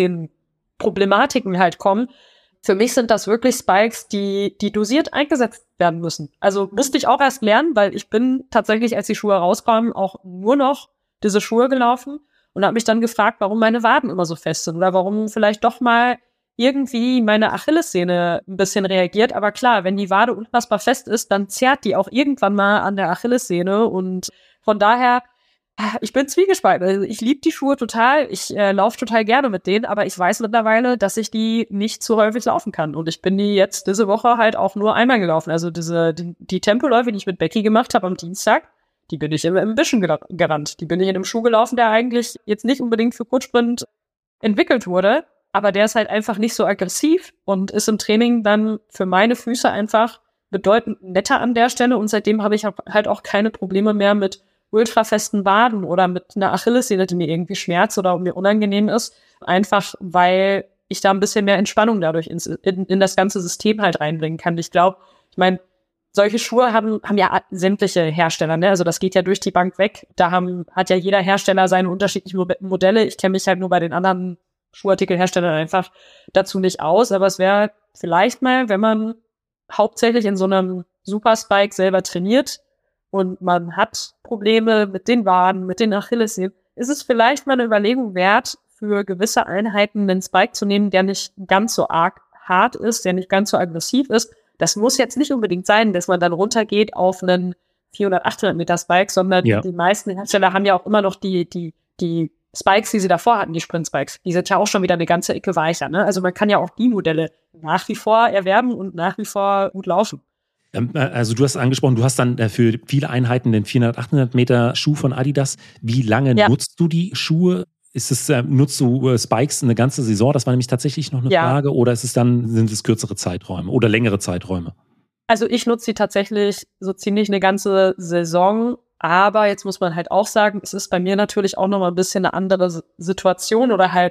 Achillessehnenproblematiken halt kommen. Für mich sind das wirklich Spikes, die dosiert eingesetzt werden müssen. Also musste ich auch erst lernen, weil ich bin tatsächlich, als die Schuhe rauskamen, auch nur noch diese Schuhe gelaufen und habe mich dann gefragt, warum meine Waden immer so fest sind oder warum vielleicht doch mal irgendwie meine Achillessehne ein bisschen reagiert. Aber klar, wenn die Wade unfassbar fest ist, dann zerrt die auch irgendwann mal an der Achillessehne und von daher, ich bin zwiegespalten. Also ich liebe die Schuhe total, ich laufe total gerne mit denen, aber ich weiß mittlerweile, dass ich die nicht so häufig laufen kann. Und ich bin die jetzt diese Woche halt auch nur einmal gelaufen. Also die Tempoläufe, die ich mit Becky gemacht habe am Dienstag, die bin ich im Büschen gerannt. Die bin ich in einem Schuh gelaufen, der eigentlich jetzt nicht unbedingt für Kurzsprint entwickelt wurde, aber der ist halt einfach nicht so aggressiv und ist im Training dann für meine Füße einfach bedeutend netter an der Stelle. Und seitdem habe ich halt auch keine Probleme mehr mit ultrafesten Waden oder mit einer Achillessehne, die mir irgendwie schmerzt oder mir unangenehm ist. Einfach, weil ich da ein bisschen mehr Entspannung dadurch in das ganze System halt reinbringen kann. Ich meine, solche Schuhe haben ja sämtliche Hersteller, ne? Also das geht ja durch die Bank weg. Hat ja jeder Hersteller seine unterschiedlichen Modelle. Ich kenne mich halt nur bei den anderen Schuhartikelherstellern einfach dazu nicht aus. Aber es wäre vielleicht mal, wenn man hauptsächlich in so einem Superspike selber trainiert und man hat Probleme mit den Waden, mit den Achillessehnen, ist es vielleicht mal eine Überlegung wert, für gewisse Einheiten einen Spike zu nehmen, der nicht ganz so arg hart ist, der nicht ganz so aggressiv ist. Das muss jetzt nicht unbedingt sein, dass man dann runtergeht auf einen 400, 800 Meter Spike, sondern die meisten Hersteller haben ja auch immer noch die Spikes, die sie davor hatten, die Sprint-Spikes. Die sind ja auch schon wieder eine ganze Ecke weicher, ne? Also man kann ja auch die Modelle nach wie vor erwerben und nach wie vor gut laufen. Also du hast angesprochen, du hast dann für viele Einheiten den 400, 800 Meter Schuh von Adidas. Wie lange nutzt du die Schuhe? Nutzt du Spikes eine ganze Saison? Das war nämlich tatsächlich noch eine Frage. Oder sind es kürzere Zeiträume oder längere Zeiträume? Also ich nutze sie tatsächlich so ziemlich eine ganze Saison. Aber jetzt muss man halt auch sagen, es ist bei mir natürlich auch nochmal ein bisschen eine andere Situation oder halt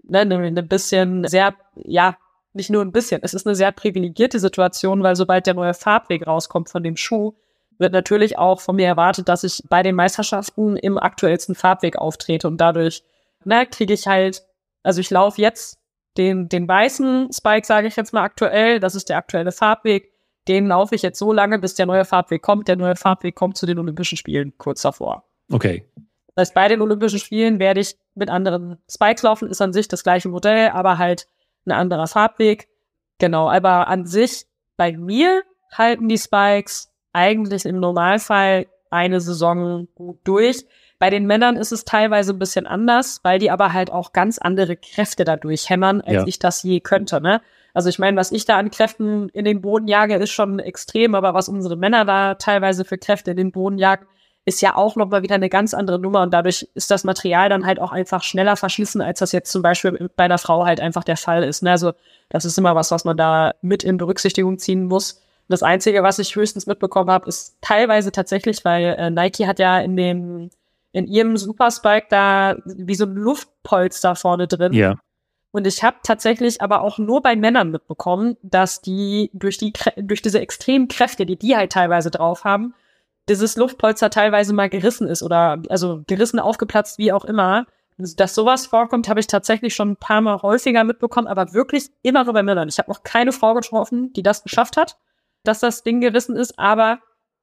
ein bisschen sehr, nicht nur ein bisschen, es ist eine sehr privilegierte Situation, weil sobald der neue Farbweg rauskommt von dem Schuh, wird natürlich auch von mir erwartet, dass ich bei den Meisterschaften im aktuellsten Farbweg auftrete und dadurch kriege ich halt, also ich laufe jetzt den weißen Spike, sage ich jetzt mal aktuell, das ist der aktuelle Farbweg, den laufe ich jetzt so lange, bis der neue Farbweg kommt. Der neue Farbweg kommt zu den Olympischen Spielen kurz davor. Okay. Das heißt, bei den Olympischen Spielen werde ich mit anderen Spikes laufen, ist an sich das gleiche Modell, aber halt ein anderer Farbweg. Genau, aber an sich, bei mir halten die Spikes eigentlich im Normalfall eine Saison gut durch. Bei den Männern ist es teilweise ein bisschen anders, weil die aber halt auch ganz andere Kräfte dadurch hämmern, als ich das je könnte, ne? Also ich meine, was ich da an Kräften in den Boden jage, ist schon extrem, aber was unsere Männer da teilweise für Kräfte in den Boden jagen, ist ja auch nochmal wieder eine ganz andere Nummer und dadurch ist das Material dann halt auch einfach schneller verschlissen, als das jetzt zum Beispiel bei einer Frau halt einfach der Fall ist, ne? Also das ist immer was man da mit in Berücksichtigung ziehen muss. Das Einzige, was ich höchstens mitbekommen habe, ist teilweise tatsächlich, weil Nike hat ja in ihrem Superspike da wie so ein Luftpolster vorne drin. Ja. Und ich habe tatsächlich aber auch nur bei Männern mitbekommen, dass die durch diese extremen Kräfte, die halt teilweise drauf haben, dieses Luftpolster teilweise mal gerissen ist oder also gerissen, aufgeplatzt, wie auch immer. Dass sowas vorkommt, habe ich tatsächlich schon ein paar Mal häufiger mitbekommen, aber wirklich immer nur bei Männern. Ich habe noch keine Frau getroffen, die das geschafft hat, dass das Ding gerissen ist, aber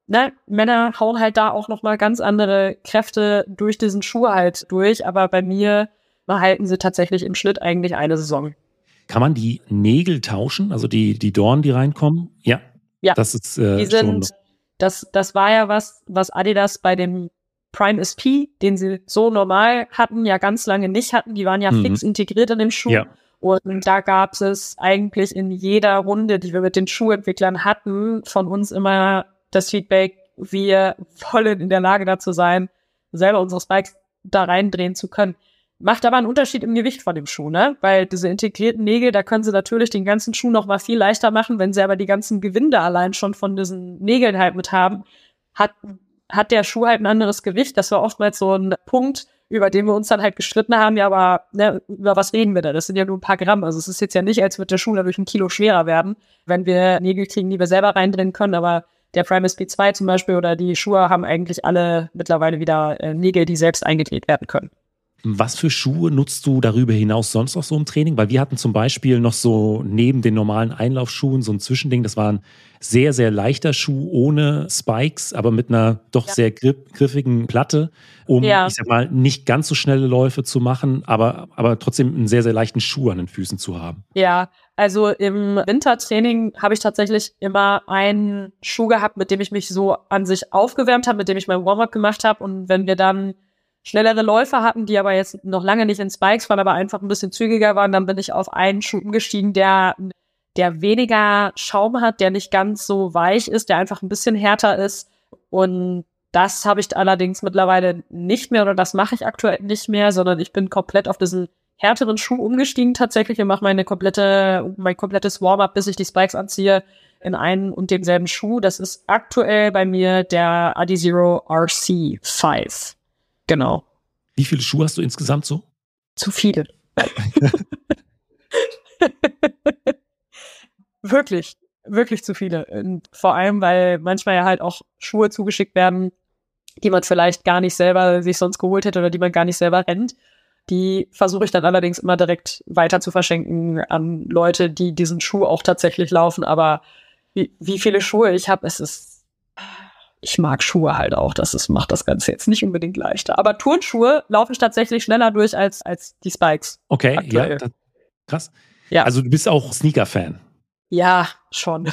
Männer hauen halt da auch noch mal ganz andere Kräfte durch diesen Schuh halt durch, aber bei mir behalten sie tatsächlich im Schnitt eigentlich eine Saison. Kann man die Nägel tauschen, also die Dornen, die reinkommen? Ja. Das ist das war ja was Adidas bei dem Prime SP, den sie so normal hatten, ja ganz lange nicht hatten. Die waren ja fix integriert in dem Schuh. Ja. Und da gab es eigentlich in jeder Runde, die wir mit den Schuhentwicklern hatten, von uns immer das Feedback, wir wollen in der Lage dazu sein, selber unsere Spikes da reindrehen zu können. Macht aber einen Unterschied im Gewicht von dem Schuh, ne? Weil diese integrierten Nägel, da können sie natürlich den ganzen Schuh noch mal viel leichter machen. Wenn sie aber die ganzen Gewinde allein schon von diesen Nägeln halt mit haben, hat der Schuh halt ein anderes Gewicht. Das war oftmals so ein Punkt, über den wir uns dann halt gestritten haben. Ja, aber ne, über was reden wir da? Das sind ja nur ein paar Gramm. Also es ist jetzt ja nicht, als würde der Schuh dadurch 1 Kilo schwerer werden, wenn wir Nägel kriegen, die wir selber reindrehen können. Aber der Prime SP2 zum Beispiel oder die Schuhe haben eigentlich alle mittlerweile wieder Nägel, die selbst eingedreht werden können. Was für Schuhe nutzt du darüber hinaus sonst noch so im Training? Weil wir hatten zum Beispiel noch so neben den normalen Einlaufschuhen so ein Zwischending. Das war ein sehr, sehr leichter Schuh ohne Spikes, aber mit einer doch sehr griffigen Platte, um, ich sag mal, nicht ganz so schnelle Läufe zu machen, aber trotzdem einen sehr, sehr leichten Schuh an den Füßen zu haben. Ja, also im Wintertraining habe ich tatsächlich immer einen Schuh gehabt, mit dem ich mich so an sich aufgewärmt habe, mit dem ich mein Warm-up gemacht habe. Und wenn wir dann schnellere Läufe hatten, die aber jetzt noch lange nicht in Spikes waren, aber einfach ein bisschen zügiger waren, dann bin ich auf einen Schuh umgestiegen, der weniger Schaum hat, der nicht ganz so weich ist, der einfach ein bisschen härter ist. Und das habe ich allerdings mittlerweile nicht mehr, oder das mache ich aktuell nicht mehr, sondern ich bin komplett auf diesen härteren Schuh umgestiegen tatsächlich und mache mein komplettes Warm-up, bis ich die Spikes anziehe, in einen und demselben Schuh. Das ist aktuell bei mir der Adizero RC5. Genau. Wie viele Schuhe hast du insgesamt so? Zu viele. Wirklich, wirklich zu viele. Und vor allem, weil manchmal ja halt auch Schuhe zugeschickt werden, die man vielleicht gar nicht selber sich sonst geholt hätte oder die man gar nicht selber rennt. Die versuche ich dann allerdings immer direkt weiter zu verschenken an Leute, die diesen Schuh auch tatsächlich laufen. Aber wie viele Schuhe ich habe, ich mag Schuhe halt auch. Macht das Ganze jetzt nicht unbedingt leichter. Aber Turnschuhe laufe ich tatsächlich schneller durch als die Spikes. Okay, aktuell. Ja, krass. Ja. Also du bist auch Sneaker-Fan. Ja, schon.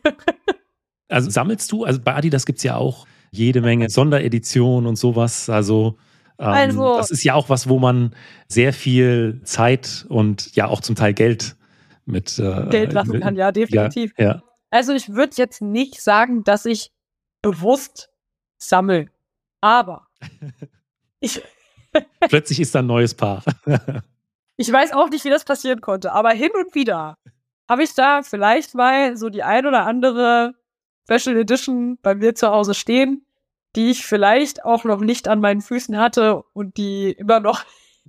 Also sammelst du? Also bei Adidas gibt es ja auch jede Menge Sondereditionen und sowas. Also das ist ja auch was, wo man sehr viel Zeit und ja auch zum Teil Geld mit Geld lassen kann, ja, definitiv. Ja. Also ich würde jetzt nicht sagen, dass ich bewusst sammle, aber plötzlich ist da ein neues Paar. Ich weiß auch nicht, wie das passieren konnte, aber hin und wieder habe ich da vielleicht mal so die ein oder andere Special Edition bei mir zu Hause stehen, die ich vielleicht auch noch nicht an meinen Füßen hatte und die immer noch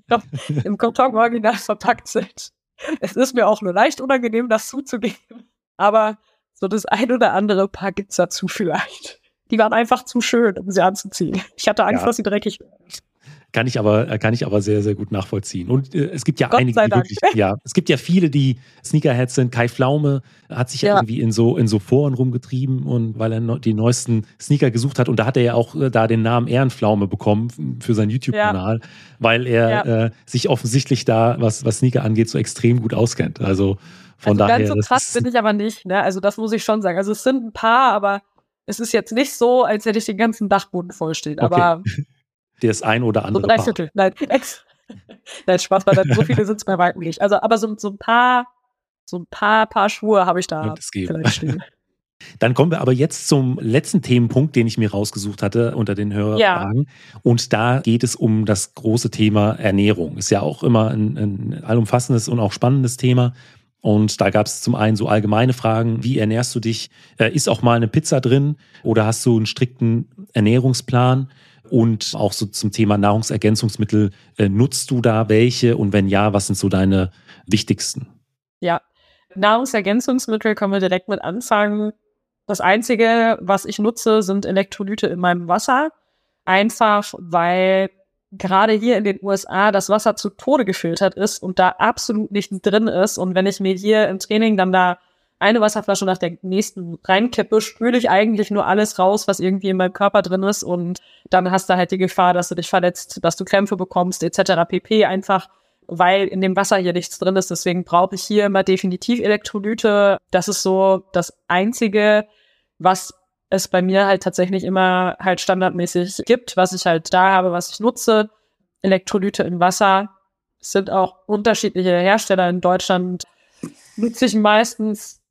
im Karton original verpackt sind. Es ist mir auch nur leicht unangenehm, das zuzugeben, aber so das ein oder andere Paar gibt's dazu vielleicht. Die waren einfach zu schön, um sie anzuziehen. Ich hatte Angst, dass sie dreckig werden. Kann ich aber sehr, sehr gut nachvollziehen. Und es gibt ja Gott einige, die wirklich, es gibt ja viele, die Sneakerheads sind. Kai Pflaume hat sich ja irgendwie in so Foren rumgetrieben und weil er die neuesten Sneaker gesucht hat. Und da hat er ja auch da den Namen Ehrenpflaume bekommen für seinen YouTube-Kanal, weil er sich offensichtlich da, was Sneaker angeht, so extrem gut auskennt. Also von daher. Ganz so krass bin ich aber nicht, ne? Also das muss ich schon sagen. Also es sind ein paar, aber es ist jetzt nicht so, als hätte ich den ganzen Dachboden vollstehen. Okay. Aber das ein oder andere so 3/4. Nein, nein, Spaß, weil so viele sind es bei weitem nicht. Also, aber so ein paar Schuhe habe ich da vielleicht stehen. Dann kommen wir aber jetzt zum letzten Themenpunkt, den ich mir rausgesucht hatte unter den Hörerfragen. Ja. Und da geht es um das große Thema Ernährung. Ist ja auch immer ein allumfassendes und auch spannendes Thema. Und da gab es zum einen so allgemeine Fragen, wie ernährst du dich? Ist auch mal eine Pizza drin oder hast du einen strikten Ernährungsplan? Und auch so zum Thema Nahrungsergänzungsmittel, nutzt du da welche? Und wenn ja, was sind so deine wichtigsten? Ja, Nahrungsergänzungsmittel können wir direkt mit anfangen. Das Einzige, was ich nutze, sind Elektrolyte in meinem Wasser. Einfach, weil gerade hier in den USA das Wasser zu Tode gefiltert ist und da absolut nichts drin ist. Und wenn ich mir hier im Training dann da eine Wasserflasche nach der nächsten reinkippe, spüle ich eigentlich nur alles raus, was irgendwie in meinem Körper drin ist. Und dann hast du halt die Gefahr, dass du dich verletzt, dass du Krämpfe bekommst, etc. pp. Einfach, weil in dem Wasser hier nichts drin ist. Deswegen brauche ich hier immer definitiv Elektrolyte. Das ist so das Einzige, was es bei mir halt tatsächlich immer halt standardmäßig gibt, was ich halt da habe, was ich nutze. Elektrolyte im Wasser. Es sind auch unterschiedliche Hersteller in Deutschland. Nutze ich meistens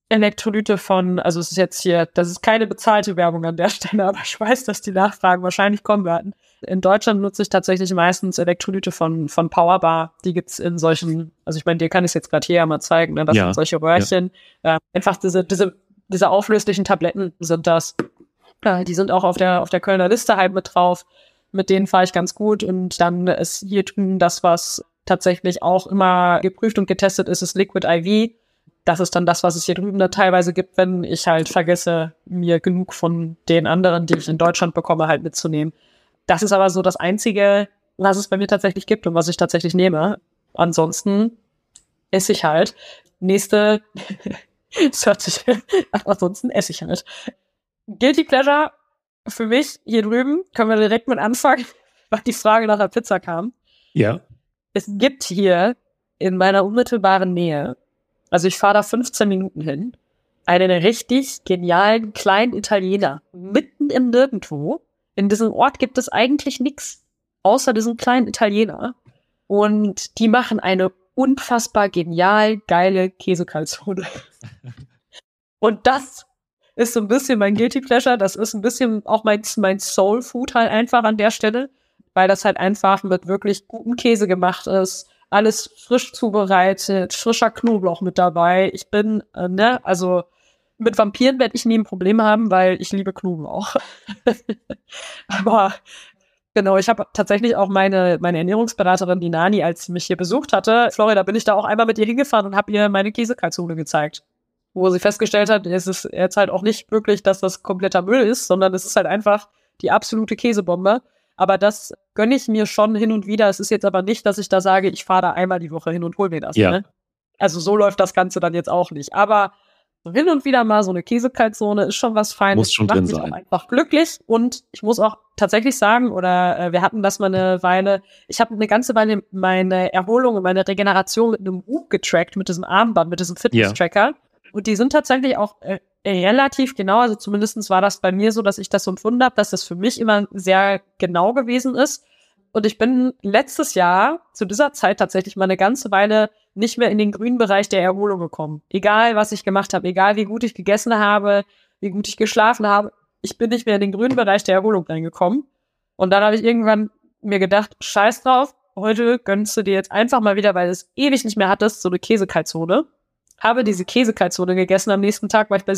Elektrolyte von, also es ist jetzt hier, das ist keine bezahlte Werbung an der Stelle, aber ich weiß, dass die Nachfragen wahrscheinlich kommen werden. In Deutschland nutze ich tatsächlich meistens Elektrolyte von Powerbar. Die gibt's in solchen, also ich meine, dir kann ich es jetzt gerade hier mal zeigen, ne? Das sind solche Röhrchen. Ja. Einfach diese auflöslichen Tabletten sind das. Die sind auch auf der Kölner Liste halt mit drauf. Mit denen fahre ich ganz gut. Und dann ist hier drüben das, was tatsächlich auch immer geprüft und getestet ist Liquid IV. Das ist dann das, was es hier drüben da teilweise gibt, wenn ich halt vergesse, mir genug von den anderen, die ich in Deutschland bekomme, halt mitzunehmen. Das ist aber so das Einzige, was es bei mir tatsächlich gibt und was ich tatsächlich nehme. Ansonsten esse ich halt. Nächste, es hört sich, ansonsten esse ich halt. Guilty Pleasure für mich hier drüben, können wir direkt mit anfangen, weil die Frage nach der Pizza kam. Ja. Es gibt hier in meiner unmittelbaren Nähe, also ich fahre da 15 Minuten hin, einen richtig genialen kleinen Italiener, mitten im Nirgendwo. In diesem Ort gibt es eigentlich nichts, außer diesen kleinen Italiener. Und die machen eine unfassbar genial geile Käse-Calzone. Und das ist so ein bisschen mein Guilty Pleasure. Das ist ein bisschen auch mein Soul Food halt einfach an der Stelle, weil das halt einfach mit wirklich gutem Käse gemacht ist. Alles frisch zubereitet, frischer Knoblauch mit dabei. Ich bin, also mit Vampiren werde ich nie ein Problem haben, weil ich liebe Knoblauch. Aber genau, ich habe tatsächlich auch meine Ernährungsberaterin, die Nani, als sie mich hier besucht hatte, in Florida, bin ich da auch einmal mit ihr hingefahren und habe ihr meine Käse-Calzone gezeigt. Wo sie festgestellt hat, es ist jetzt halt auch nicht wirklich, dass das kompletter Müll ist, sondern es ist halt einfach die absolute Käsebombe. Aber das gönne ich mir schon hin und wieder. Es ist jetzt aber nicht, dass ich da sage, ich fahre da einmal die Woche hin und hol mir das. Ja. Ne? Also so läuft das Ganze dann jetzt auch nicht. Aber so hin und wieder mal so eine Käse-Calzone ist schon was Feines. Muss schon drin sein. Macht mich auch einfach glücklich. Und ich muss auch tatsächlich sagen, oder wir hatten das mal eine Weile, ich habe eine ganze Weile meine Erholung und meine Regeneration mit einem Whoop getrackt, mit diesem Armband, mit diesem Fitness-Tracker. Ja. Und die sind tatsächlich auch relativ genau, also zumindest war das bei mir so, dass ich das so empfunden habe, dass das für mich immer sehr genau gewesen ist. Und ich bin letztes Jahr zu dieser Zeit tatsächlich mal eine ganze Weile nicht mehr in den grünen Bereich der Erholung gekommen. Egal, was ich gemacht habe, egal, wie gut ich gegessen habe, wie gut ich geschlafen habe, ich bin nicht mehr in den grünen Bereich der Erholung reingekommen. Und dann habe ich irgendwann mir gedacht, scheiß drauf, heute gönnst du dir jetzt einfach mal wieder, weil du es ewig nicht mehr hattest, so eine Käse-Calzone. Habe diese Käse-Calzone gegessen, am nächsten Tag war ich bei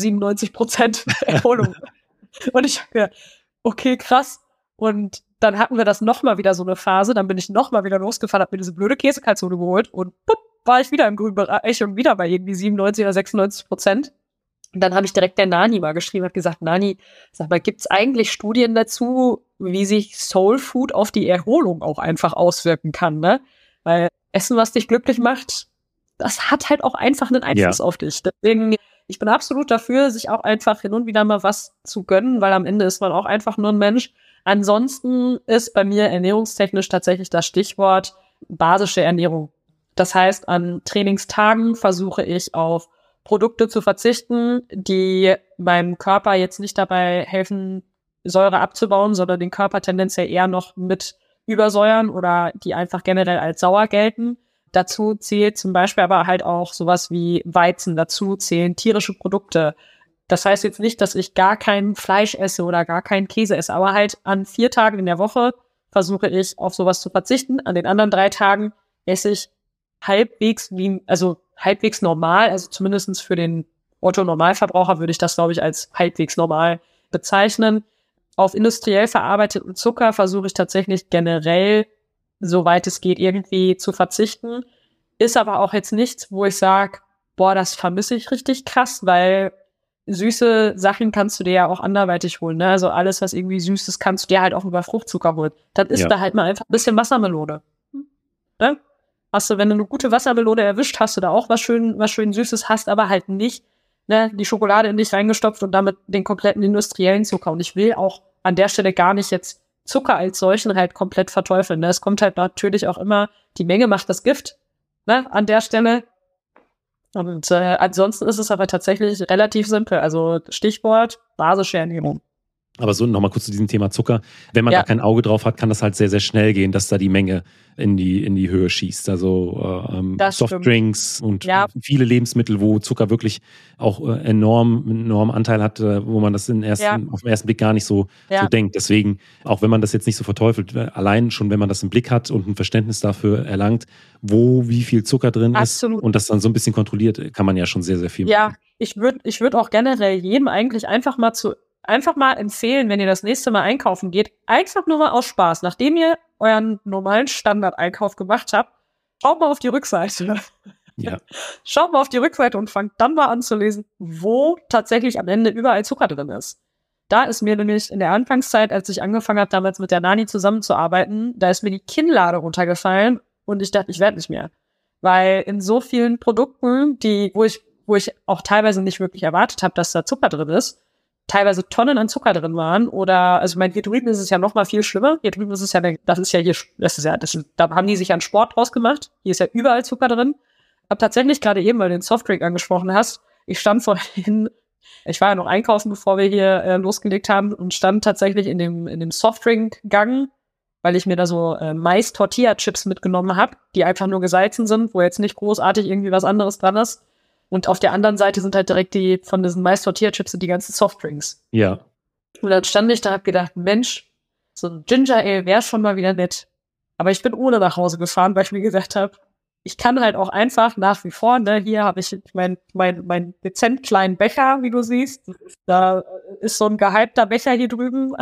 97% Erholung. Und ich habe mir, okay, krass. Und dann hatten wir das nochmal wieder so eine Phase, dann bin ich nochmal wieder losgefahren, habe mir diese blöde Käse-Calzone geholt und pupp, war ich wieder im grünen Bereich und wieder bei irgendwie 97 oder 96%. Und dann habe ich direkt der Nani mal geschrieben, habe gesagt, Nani, sag mal, gibt's eigentlich Studien dazu, wie sich Soul Food auf die Erholung auch einfach auswirken kann, ne? Weil Essen, was dich glücklich macht, das hat halt auch einfach einen Einfluss auf dich. Deswegen, ich bin absolut dafür, sich auch einfach hin und wieder mal was zu gönnen, weil am Ende ist man auch einfach nur ein Mensch. Ansonsten ist bei mir ernährungstechnisch tatsächlich das Stichwort basische Ernährung. Das heißt, an Trainingstagen versuche ich auf Produkte zu verzichten, die meinem Körper jetzt nicht dabei helfen, Säure abzubauen, sondern den Körper tendenziell eher noch mit übersäuern oder die einfach generell als sauer gelten. Dazu zählt zum Beispiel aber halt auch sowas wie Weizen. Dazu zählen tierische Produkte. Das heißt jetzt nicht, dass ich gar kein Fleisch esse oder gar keinen Käse esse, aber halt an 4 Tagen in der Woche versuche ich auf sowas zu verzichten. An den anderen 3 Tagen esse ich halbwegs normal, also zumindest für den Otto-Normalverbraucher würde ich das, glaube ich, als halbwegs normal bezeichnen. Auf industriell verarbeiteten Zucker versuche ich tatsächlich generell, soweit es geht, irgendwie zu verzichten. Ist aber auch jetzt nichts, wo ich sage, boah, das vermisse ich richtig krass, weil süße Sachen kannst du dir ja auch anderweitig holen, ne? Also alles, was irgendwie süß ist, kannst du dir halt auch über Fruchtzucker holen. Dann isst da halt mal einfach ein bisschen Wassermelone. Ne? Hast du, wenn du eine gute Wassermelone erwischt, hast du da auch was schön Süßes, hast aber halt nicht, ne, die Schokolade in dich reingestopft und damit den kompletten industriellen Zucker. Und ich will auch an der Stelle gar nicht jetzt Zucker als solchen halt komplett verteufeln. Ne? Es kommt halt natürlich auch immer, die Menge macht das Gift, ne, an der Stelle. Und ansonsten ist es aber tatsächlich relativ simpel. Also Stichwort basische Ernährung. Aber so nochmal kurz zu diesem Thema Zucker. Wenn man da kein Auge drauf hat, kann das halt sehr, sehr schnell gehen, dass da die Menge in die Höhe schießt. Also Softdrinks und viele Lebensmittel, wo Zucker wirklich auch enorm Anteil hat, wo man das auf den ersten Blick gar nicht so denkt. Deswegen, auch wenn man das jetzt nicht so verteufelt, allein schon, wenn man das im Blick hat und ein Verständnis dafür erlangt, wie viel Zucker drin ist und das dann so ein bisschen kontrolliert, kann man ja schon sehr, sehr viel machen. Ja, ich würd auch generell jedem eigentlich einfach mal empfehlen, wenn ihr das nächste Mal einkaufen geht, einfach nur mal aus Spaß. Nachdem ihr euren normalen Standard-Einkauf gemacht habt, schaut mal auf die Rückseite. Ja. Schaut mal auf die Rückseite und fangt dann mal an zu lesen, wo tatsächlich am Ende überall Zucker drin ist. Da ist mir nämlich in der Anfangszeit, als ich angefangen habe, damals mit der Nani zusammenzuarbeiten, da ist mir die Kinnlade runtergefallen und ich dachte, ich werde nicht mehr. Weil in so vielen Produkten, wo ich auch teilweise nicht wirklich erwartet habe, dass da Zucker drin ist, teilweise Tonnen an Zucker drin waren also hier drüben ist es ja noch mal viel schlimmer. Hier drüben ist es ja, da haben die sich einen Sport draus gemacht. Hier ist ja überall Zucker drin. Hab tatsächlich gerade eben, weil du den Softdrink angesprochen hast, ich stand vorhin, ich war ja noch einkaufen, bevor wir hier losgelegt haben und stand tatsächlich in dem Softdrink-Gang, weil ich mir da so Mais-Tortilla-Chips mitgenommen habe, die einfach nur gesalzen sind, wo jetzt nicht großartig irgendwie was anderes dran ist. Und auf der anderen Seite sind halt direkt von diesen Mais-Tortilla-Chips die ganzen Softdrinks. Ja. Und dann stand ich da, hab gedacht, Mensch, so ein Ginger Ale wäre schon mal wieder nett. Aber ich bin ohne nach Hause gefahren, weil ich mir gesagt habe, ich kann halt auch einfach nach wie vor, hier habe ich mein dezent kleinen Becher, wie du siehst. Da ist so ein gehypter Becher hier drüben.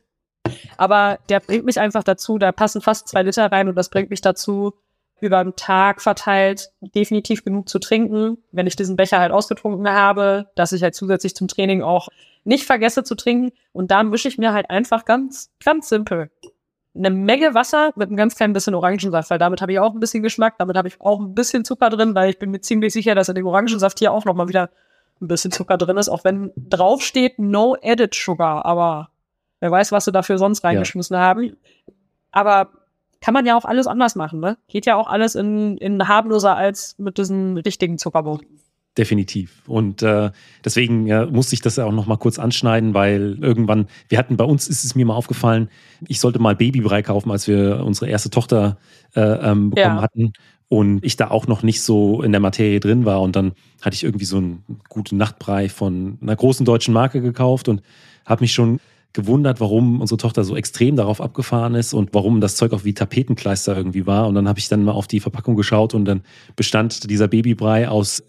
Aber der bringt mich einfach dazu, da passen fast 2 Liter rein und das bringt mich dazu, über den Tag verteilt definitiv genug zu trinken, wenn ich diesen Becher halt ausgetrunken habe, dass ich halt zusätzlich zum Training auch nicht vergesse zu trinken. Und da mische ich mir halt einfach ganz, ganz simpel eine Menge Wasser mit einem ganz kleinen bisschen Orangensaft, weil damit habe ich auch ein bisschen Geschmack, damit habe ich auch ein bisschen Zucker drin, weil ich bin mir ziemlich sicher, dass in dem Orangensaft hier auch nochmal wieder ein bisschen Zucker drin ist, auch wenn drauf steht No Added Sugar, aber wer weiß, was sie dafür sonst reingeschmissen haben. Aber kann man ja auch alles anders machen, ne? Geht ja auch alles in harmloser als mit diesen richtigen Zuckerbohnen. Definitiv. Und deswegen musste ich das ja auch noch mal kurz anschneiden, weil irgendwann, bei uns ist es mir mal aufgefallen, ich sollte mal Babybrei kaufen, als wir unsere erste Tochter bekommen hatten und ich da auch noch nicht so in der Materie drin war. Und dann hatte ich irgendwie so einen guten Nachtbrei von einer großen deutschen Marke gekauft und habe mich schon gewundert, warum unsere Tochter so extrem darauf abgefahren ist und warum das Zeug auch wie Tapetenkleister irgendwie war. Und dann habe ich dann mal auf die Verpackung geschaut und dann bestand dieser Babybrei aus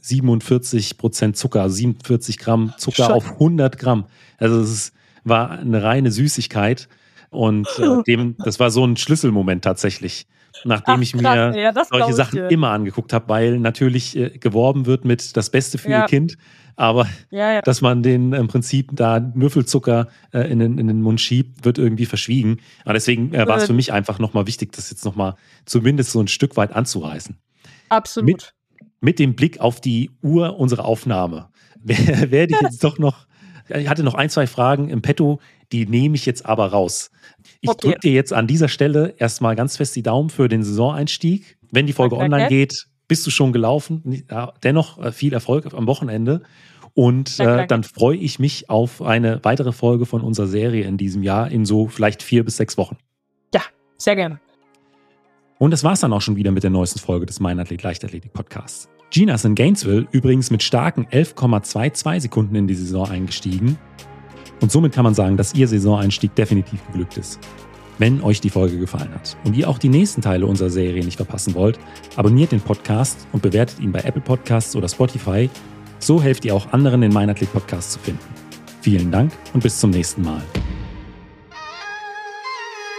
47% Zucker, also 47 Gramm Zucker auf 100 Gramm. Also war eine reine Süßigkeit und das war so ein Schlüsselmoment tatsächlich. Nachdem ich mir solche Sachen immer angeguckt habe, weil natürlich geworben wird mit das Beste für ihr Kind, aber dass man den im Prinzip da Würfelzucker in den Mund schiebt, wird irgendwie verschwiegen. Aber deswegen war es für mich einfach nochmal wichtig, das jetzt nochmal zumindest so ein Stück weit anzureißen. Absolut. Mit dem Blick auf die Uhr unserer Aufnahme werde ich jetzt doch noch, ich hatte noch 1, 2 Fragen im Petto, die nehme ich jetzt aber raus. Ich drücke dir jetzt an dieser Stelle erstmal ganz fest die Daumen für den Saisoneinstieg. Wenn die Folge online geht, bist du schon gelaufen. Ja, dennoch viel Erfolg am Wochenende. Und dann freue ich mich auf eine weitere Folge von unserer Serie in diesem Jahr in so vielleicht 4 bis 6 Wochen. Ja, sehr gerne. Und das war's dann auch schon wieder mit der neuesten Folge des Mein Athlet Leichtathletik Podcasts. Gina ist in Gainesville übrigens mit starken 11,22 Sekunden in die Saison eingestiegen. Und somit kann man sagen, dass ihr Saisoneinstieg definitiv geglückt ist. Wenn euch die Folge gefallen hat und ihr auch die nächsten Teile unserer Serie nicht verpassen wollt, abonniert den Podcast und bewertet ihn bei Apple Podcasts oder Spotify. So helft ihr auch anderen, den Mein Athlet Podcast zu finden. Vielen Dank und bis zum nächsten Mal.